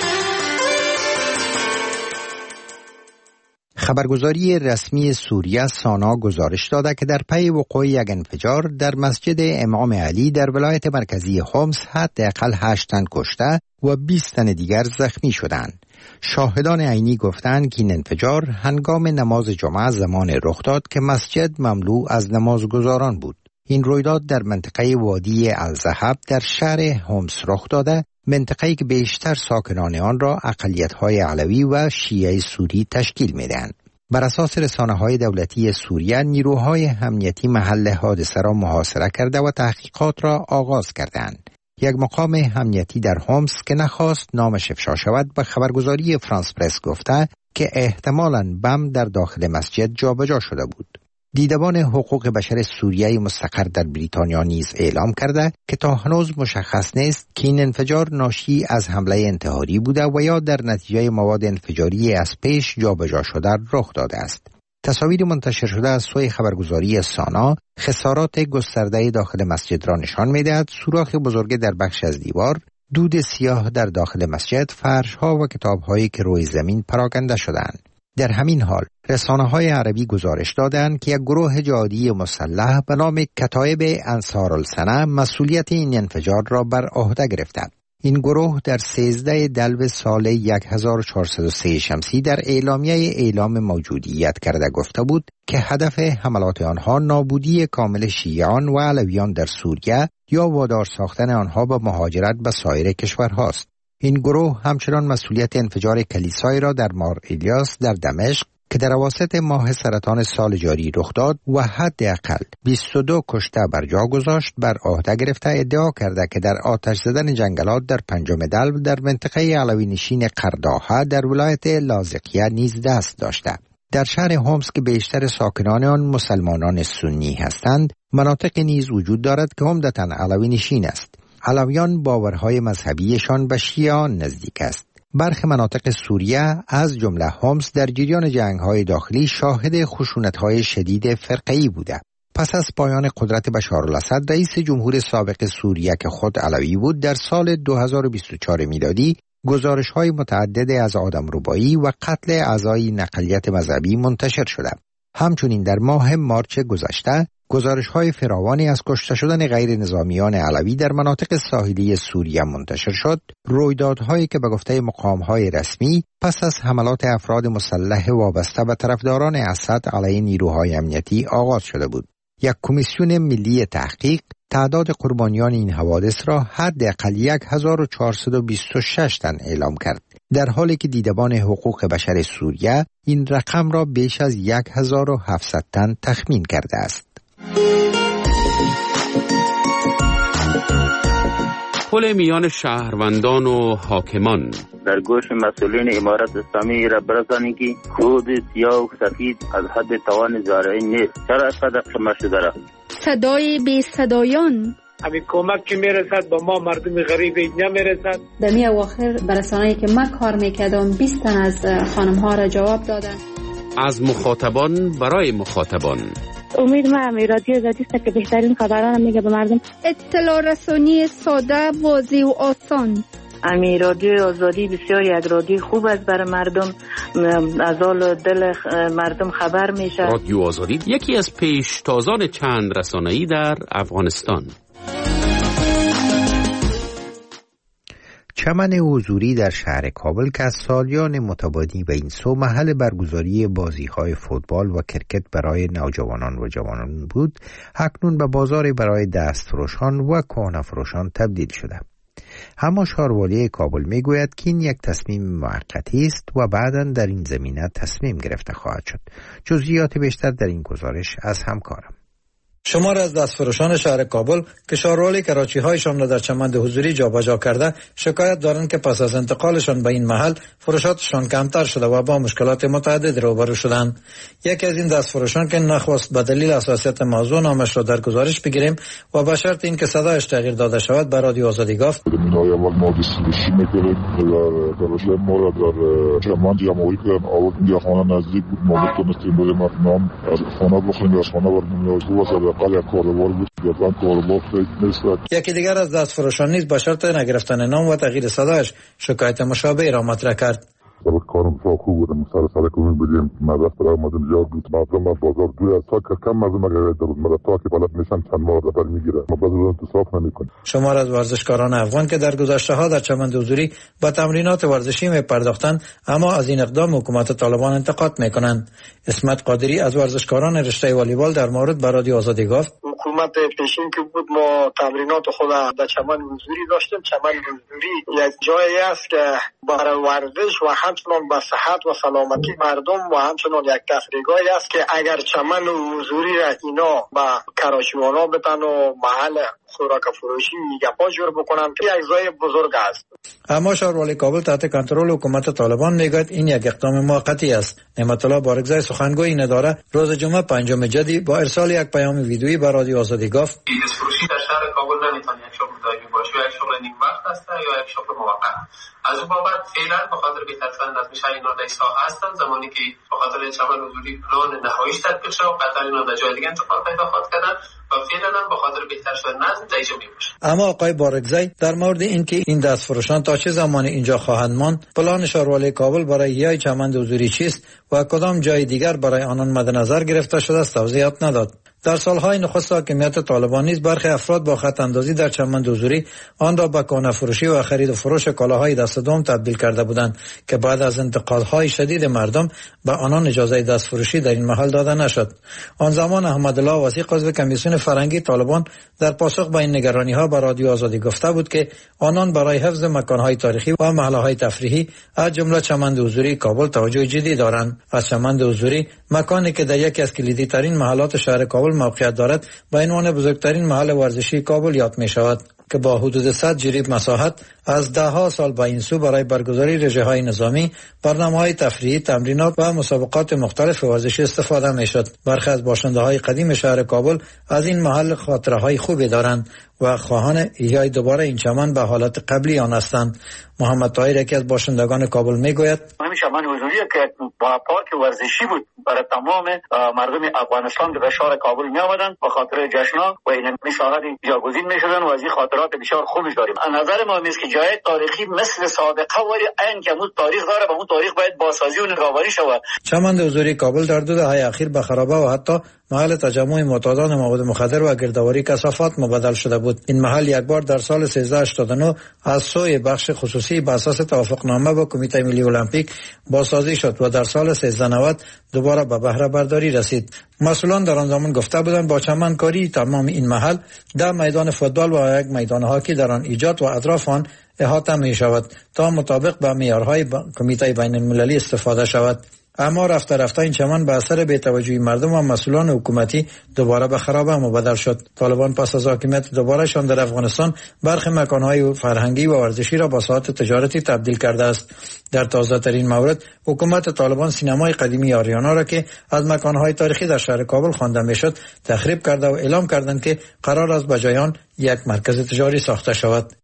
Speaker 17: خبرگزاری رسمی سوریه سانا گزارش داده که در پی وقوع یک انفجار در مسجد امام علی در ولایت مرکزی حمص حداقل هشت تن کشته و بیست تن دیگر زخمی شدند. شاهدان عینی گفتند که این انفجار هنگام نماز جمعه زمان رخ داد که مسجد مملو از نمازگزاران بود. این رویداد در منطقه وادی الذهب در شهر حمص رخ داده، منطقه‌ای که بیشتر ساکنان آن را اقلیت‌های علوی و شیعه سوری تشکیل می‌دهند. بر اساس رسانه‌های دولتی سوریه، نیروهای امنیتی محل حادثه را محاصره کرده و تحقیقات را آغاز کردند. یک مقام امنیتی در حمص که نخواست نامش افشا شود به خبرگزاری فرانس پرس گفته که احتمالاً بم در داخل مسجد جابجا شده بود. دیدبان حقوق بشر سوریه مستقر در بریتانیا نیز اعلام کرده که تا هنوز مشخص نیست که این انفجار ناشی از حمله انتحاری بوده و یا در نتیجه مواد انفجاری از پیش جابجا شده رخ داده است. تصاویر منتشر شده از سوی خبرگزاری سانا خسارات گسترده داخل مسجد را نشان می‌دهد. سوراخ بزرگ در بخش از دیوار، دود سیاه در داخل مسجد، فرش‌ها و کتاب‌هایی که روی زمین پراکنده شده‌اند. در همین حال رسانه‌های عربی گزارش دادند که یک گروه جهادی مسلح به نام کتایب انصار السنه مسئولیت این انفجار را بر عهده گرفته. این گروه در سیزده دلو سال هزار و چهارصد و سه شمسی در اعلامیه اعلام موجودیت کرده گفته بود که هدف حملات آنها نابودی کامل شیعیان و علویان در سوریه یا وادار ساختن آنها به مهاجرت به سایر کشورهاست. این گروه همچنان مسئولیت انفجار کلیسایی را در مار الیاس در دمشق که در اواسط ماه سرطان سال جاری رخ داد و حداقل بیست و دو کشته بر جا گذاشت بر عهده گرفته ادعا کرده که در آتش زدن جنگلات در پنجم دلو در منطقه علوی نشین قرداحه در ولایت لاذقیه نیز دست داشته. در شهر حمص که بیشتر ساکنان آن مسلمانان سنی هستند، مناطقی نیز وجود دارد که عمدتاً علوی نشین است. علویان باورهای مذهبیشان به شیعیان نزدیک است. برخی مناطق سوریه از جمله حمص در جریان جنگ‌های داخلی شاهد خشونت‌های شدید فرقه‌ای بوده. پس از پایان قدرت بشار الاسد، رئیس جمهور سابق سوریه که خود علوی بود، در سال دو هزار و بیست و چهار میلادی گزارش‌های متعدد از آدمربایی و قتل اعضای اقلیت مذهبی منتشر شده. همچنین در ماه مارچ گذشته گزارش‌های فراوانی از کشته شدن غیر نظامیان علوی در مناطق ساحلی سوریه منتشر شد، رویدادهایی که به گفته مقام‌های رسمی پس از حملات افراد مسلح وابسته به طرفداران اسد علیه نیروهای امنیتی آغاز شده بود. یک کمیسیون ملی تحقیق تعداد قربانیان این حوادث را حداقل هزار و چهارصد و بیست و شش تن اعلام کرد، در حالی که دیدبان حقوق بشر سوریه این رقم را بیش از هزار و هفتصد تن تخمین کرده است.
Speaker 13: پل میان شهروندان و حاکمان
Speaker 14: در گوش مسئولین امارت اسلامی را برسانید که خود سیاه و سفید از حد توان زارعین نیست. چرا صدق شما شده را؟
Speaker 8: صدای بی صدایان
Speaker 24: همین کمک که میرسد با ما مردم غریب نمیرسد.
Speaker 10: در می اواخر برسانه‌ای که من کار میکردم بیست تن از خانم ها را جواب دادن.
Speaker 13: از مخاطبان برای مخاطبان.
Speaker 25: امید ما هم رادیو آزادی است که بهترین خبران میگه به مردم.
Speaker 8: اطلاع رسانی ساده، واضح و آسان.
Speaker 25: امی رادیو آزادی بسیار یک رادیو خوب است برای مردم، از حال دل مردم خبر میشه.
Speaker 13: رادیو آزادی یکی از پیشتازان چند رسانه‌ای در افغانستان.
Speaker 17: چمن حضوری در شهر کابل که از سالیان متبادی به این سو محل برگزاری بازی‌های فوتبال و کرکت برای نوجوانان و جوانان بود، اکنون به بازار برای دستفروشان و کهنه‌فروشان تبدیل شده. اما شهروالی کابل میگوید که این یک تصمیم موقتی است و بعداً در این زمینه تصمیم گرفته خواهد شد. جزئیات بیشتر در این گزارش از همکارم.
Speaker 5: شمار از دستفروشان شهر کابل که شهروالی کراچی هایشان را در چمن حضوری جابجا کرده شکایت دارند که پس از انتقالشان به این محل فروشاتشان کمتر شده و با مشکلات متعدد روبرو شدند. یکی از این دستفروشان که نخواست به دلیل حساسیت موضوع نامش را در گزارش بگیریم و به شرط اینکه صدایش تغییر داده شود به رادیو آزادی گفت:
Speaker 7: اول ما دیستریبیوشن می‌کردیم و فروشات ما را در چمن جمع‌آوری کردن. اول اینجا خانه نزدیک بود، ما می‌تونستیم بریم نام از خانه بخوریم یا از خانه بریم یا حداقل کاروبار بود یا کاروبار فکر نیست.
Speaker 5: یکی دیگر از دستفروشان نیز به شرط نگرفتن نام و تغییر صدایش شکایت مشابه را مطرح کرد.
Speaker 7: سر کارم بسیار خوب بودم، سر سر کنیم بدیم مدرسه برای مردم زیاد بود، مردم بازار دوی از تا که کم مردم اگر در مدرسه تا که بلد میشن چند ماه دفر میگیره، مبلغ رو انتصاف نمیکنه.
Speaker 5: شمار از ورزشکاران افغان که در گذشته ها در چمن حضوری با تمرینات ورزشی می پرداختند، اما از این اقدام حکومت طالبان انتقاد میکنند. اسمت قادری از ورزشکاران رشته والیبال در مورد به رادیو آزادی گفت:
Speaker 1: حکومت پیشین که بود ما تمرینات خود در چمن حضوری داشتیم. چمن حضوری یک جایی است که برای ورزش و همچنان به صحت و سلامتی مردم و همچنان یک تفریحگاهی است که اگر چمن حضوری را اینا به کراشیوانا بتن و محل خوراک فروشی گپا جور بکنن که یک جای بزرگ است.
Speaker 5: اما شهروالی کابل تحت کنترل حکومت طالبان میگوید این یک اقدام موقتی است. نعمت الله بارگزای سخنگوی این اداره روز جمعه پنجم جدی با ارسال یک پیام ویدیویی به رادیو آزادی گفت:
Speaker 3: فروشی در شهر کابل نمیتونه یک شغل دائمی باشه، یک شغل نیم وقت است یا یک شغل موقت. از اون بابت فعلا به خاطر بهتر شدن از میشه اینا در ساحه هستن، زمانی که به خاطر چمن حضوری پلان نهاییش تطبیق شد و قطعا اینا در جای دیگه انتقال پیدا خواهد کردن و فعلا هم به خاطر بهتر شدن نظم در اینجا میباشه.
Speaker 5: اما آقای بارگزای در مورد اینکه این دستفروشان تا چه زمان اینجا خواهند ماند، پلان شهروالی کابل برای یای چمن حضوری چیست و کدام جای دیگر برای آنان مد نظر گرفته شده است توضیحات نداد. در سالهای نخست حاکمیت طالبان نیز برخی افراد با خط اندازی در چمن حضوری آن را به کانه فروشی و خرید و فروش کالاهای دست دوم تبدیل کرده بودند که بعد از انتقادهای شدید مردم به آنان اجازه دست فروشی در این محل داده نشد. آن زمان احمدالله وثیق عضو کمیسیون فرهنگی طالبان در پاسخ به این نگرانی‌ها به رادیو آزادی گفته بود که آنان برای حفظ مکان‌های تاریخی و محل‌های تفریحی از جمله چمن حضوری کابل توجه جدی دارند. از چمن حضوری، مکانی که در یکی از کلیدی ترین محلات شهر کابل موقعیت دارد، به عنوان بزرگترین محل ورزشی کابل یاد می شود که با حدود صد جریب مساحت از ده ها سال به این سو برای برگزاری رژه‌های نظامی، برنامه‌های تفریحی، تمرینات و مسابقات مختلف ورزشی استفاده می‌شد. برخی از باشنده‌های قدیم شهر کابل از این محل خاطره‌های خوبی دارند و خواهان احیای دوباره این چمن به حالت قبلی آن هستند. محمد طاهر یکی از باشندگان کابل میگوید:
Speaker 4: همین چمن حضوری که با پارک ورزشی بود برای تمام مردم افغانستان که به شهر کابل می آمدند به خاطر جشن‌ها و این مساحت جاگزین می‌شدند و از این خاطرات بسیار خوبی داریم. از نظر ما است که جای تاریخی مثل سابقه ولی عین که اون تاریخ داره و اون تاریخ باید بازسازی و نگهداری شود.
Speaker 5: چمن حضوری کابل در دو دهه اخیر به خرابه و حتی محل تجمع معتادان مواد مخدر و گردآوری کثافات مبدل شده بود. این محل یک بار در سال سیزده هشتاد و نه از سوی بخش خصوصی بر اساس توافقنامه با کمیته ملی المپیک بازسازی شد و در سال سیزده نود دوباره به بهره برداری رسید. مسئولان در آن زمان گفته بودند با چمن کاری تمام این محل ده میدان فوتبال و یک میدان هاکی در آن ایجاد و اطراف آن احاطه می شود تا مطابق با معیارهای کمیته بین المللی استفاده شود. اما رفته رفته این چمن به اثر بی‌توجهی مردم و مسئولان حکومتی دوباره به خرابه مبدل شد. طالبان پس از حاکمیت دوبارهشان در افغانستان برخی مکانهای فرهنگی و ورزشی را با ساحات تجارتی تبدیل کرده است. در تازه ترین مورد حکومت طالبان سینمای قدیمی آریانا را که از مکانهای تاریخی در شهر کابل خوانده میشد تخریب کرده و اعلام کردند که قرار است به جای آن یک مرکز تجاری ساخته شود.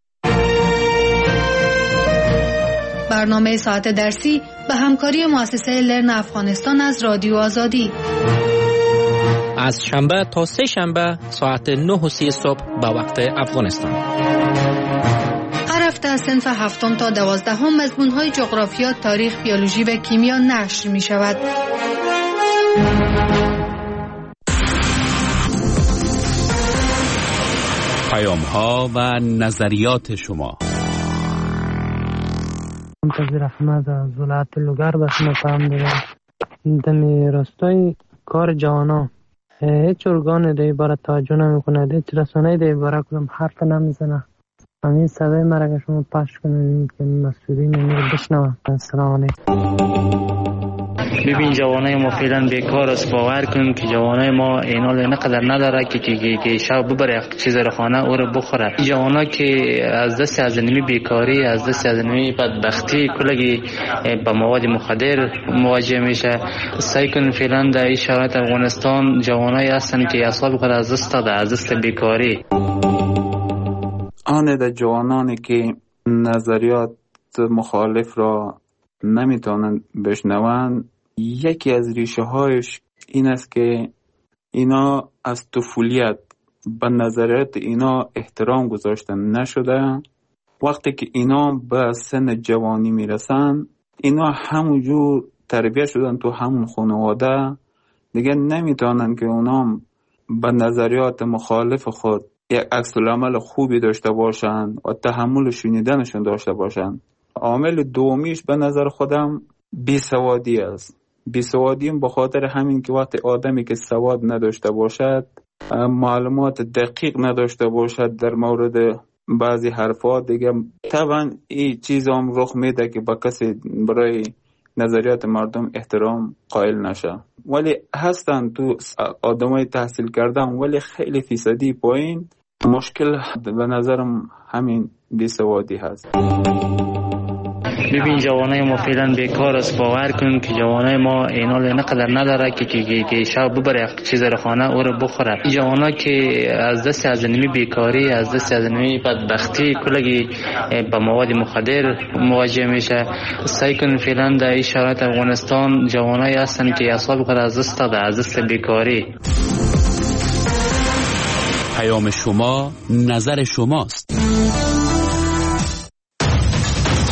Speaker 8: برنامه ساعت درسی به همکاری مؤسسه لرن افغانستان از رادیو آزادی
Speaker 21: از شنبه تا سه شنبه ساعت نه و سی صبح به وقت افغانستان.
Speaker 8: هر هفته از صنف هفتم تا دوازدهم مضمون‌های جغرافیا، تاریخ، بیولوژی و کیمیا نشر می شود.
Speaker 13: پیام‌ها و نظریات شما.
Speaker 15: منتظر احمد از ولایت لوگر به شما پیام میدم. دمی راستای کار جوانا هیچ ارگان دی برای توجه نمیکنه، هیچ رسانه دی برای کدام حرف نمیزنه. همین صدای مرا که شما پخش کنید که مسئولین رو بشنوه. السلام علیکم.
Speaker 19: ببین جوانای ما فعلا بیکار است. باور کن که جوانای ما اینال نقدر نداره که که که شب ببره چیز رو خانه او رو بخوره. جوانا که از دست از نمی بیکاری، از دست از نمی بدبختی کلگی با مواد مخدر مواجه میشه. سعی کن فعلا در این شرایط افغانستان جوانای هستن که اصلا خود از دست داده، از دست بیکاری.
Speaker 26: آن در جوانانی که نظریات مخالف را نمیتونن بشنون، یکی از ریشه هایش این است که اینا از طفولیت به نظریات اینا احترام گذاشتن نشده. وقتی که اینا به سن جوانی میرسن، اینا همونجور تربیت شدن تو همون خانواده، دیگه نمیتونن که اونا به نظریات مخالف خود یک عکس العمل خوبی داشته باشن و تحمل شنیدنشون داشته باشن. عامل دومیش به نظر خودم بیسوادی است. بیسوادی به خاطر همین که وقتی آدمی که سواد نداشته باشد، معلومات دقیق نداشته باشد در مورد بعضی حرفات، دیگه طبعا این چیز هم رخ میده که با کسی برای نظریات مردم احترام قائل نشه. ولی هستن تو آدمای تحصیل کردن ولی خیلی فیصدی پایین. مشکل به نظرم همین بیسوادی هست.
Speaker 19: ببین جوانای ما فعلا بیکار است. باور کن که جوانای ما اینال نقدر نداره که که که شب ببره چیز رو خانه او رو بخوره. جوانا که از دست از نمی بیکاری، از دست از نمی بدبختی کلگی با مواد مخدر مواجه میشه. سعی کن فعلا در این شرایط افغانستان جوانای هستن که اعصاب خود از دست داده، از دست بیکاری.
Speaker 13: پیام شما، نظر شماست.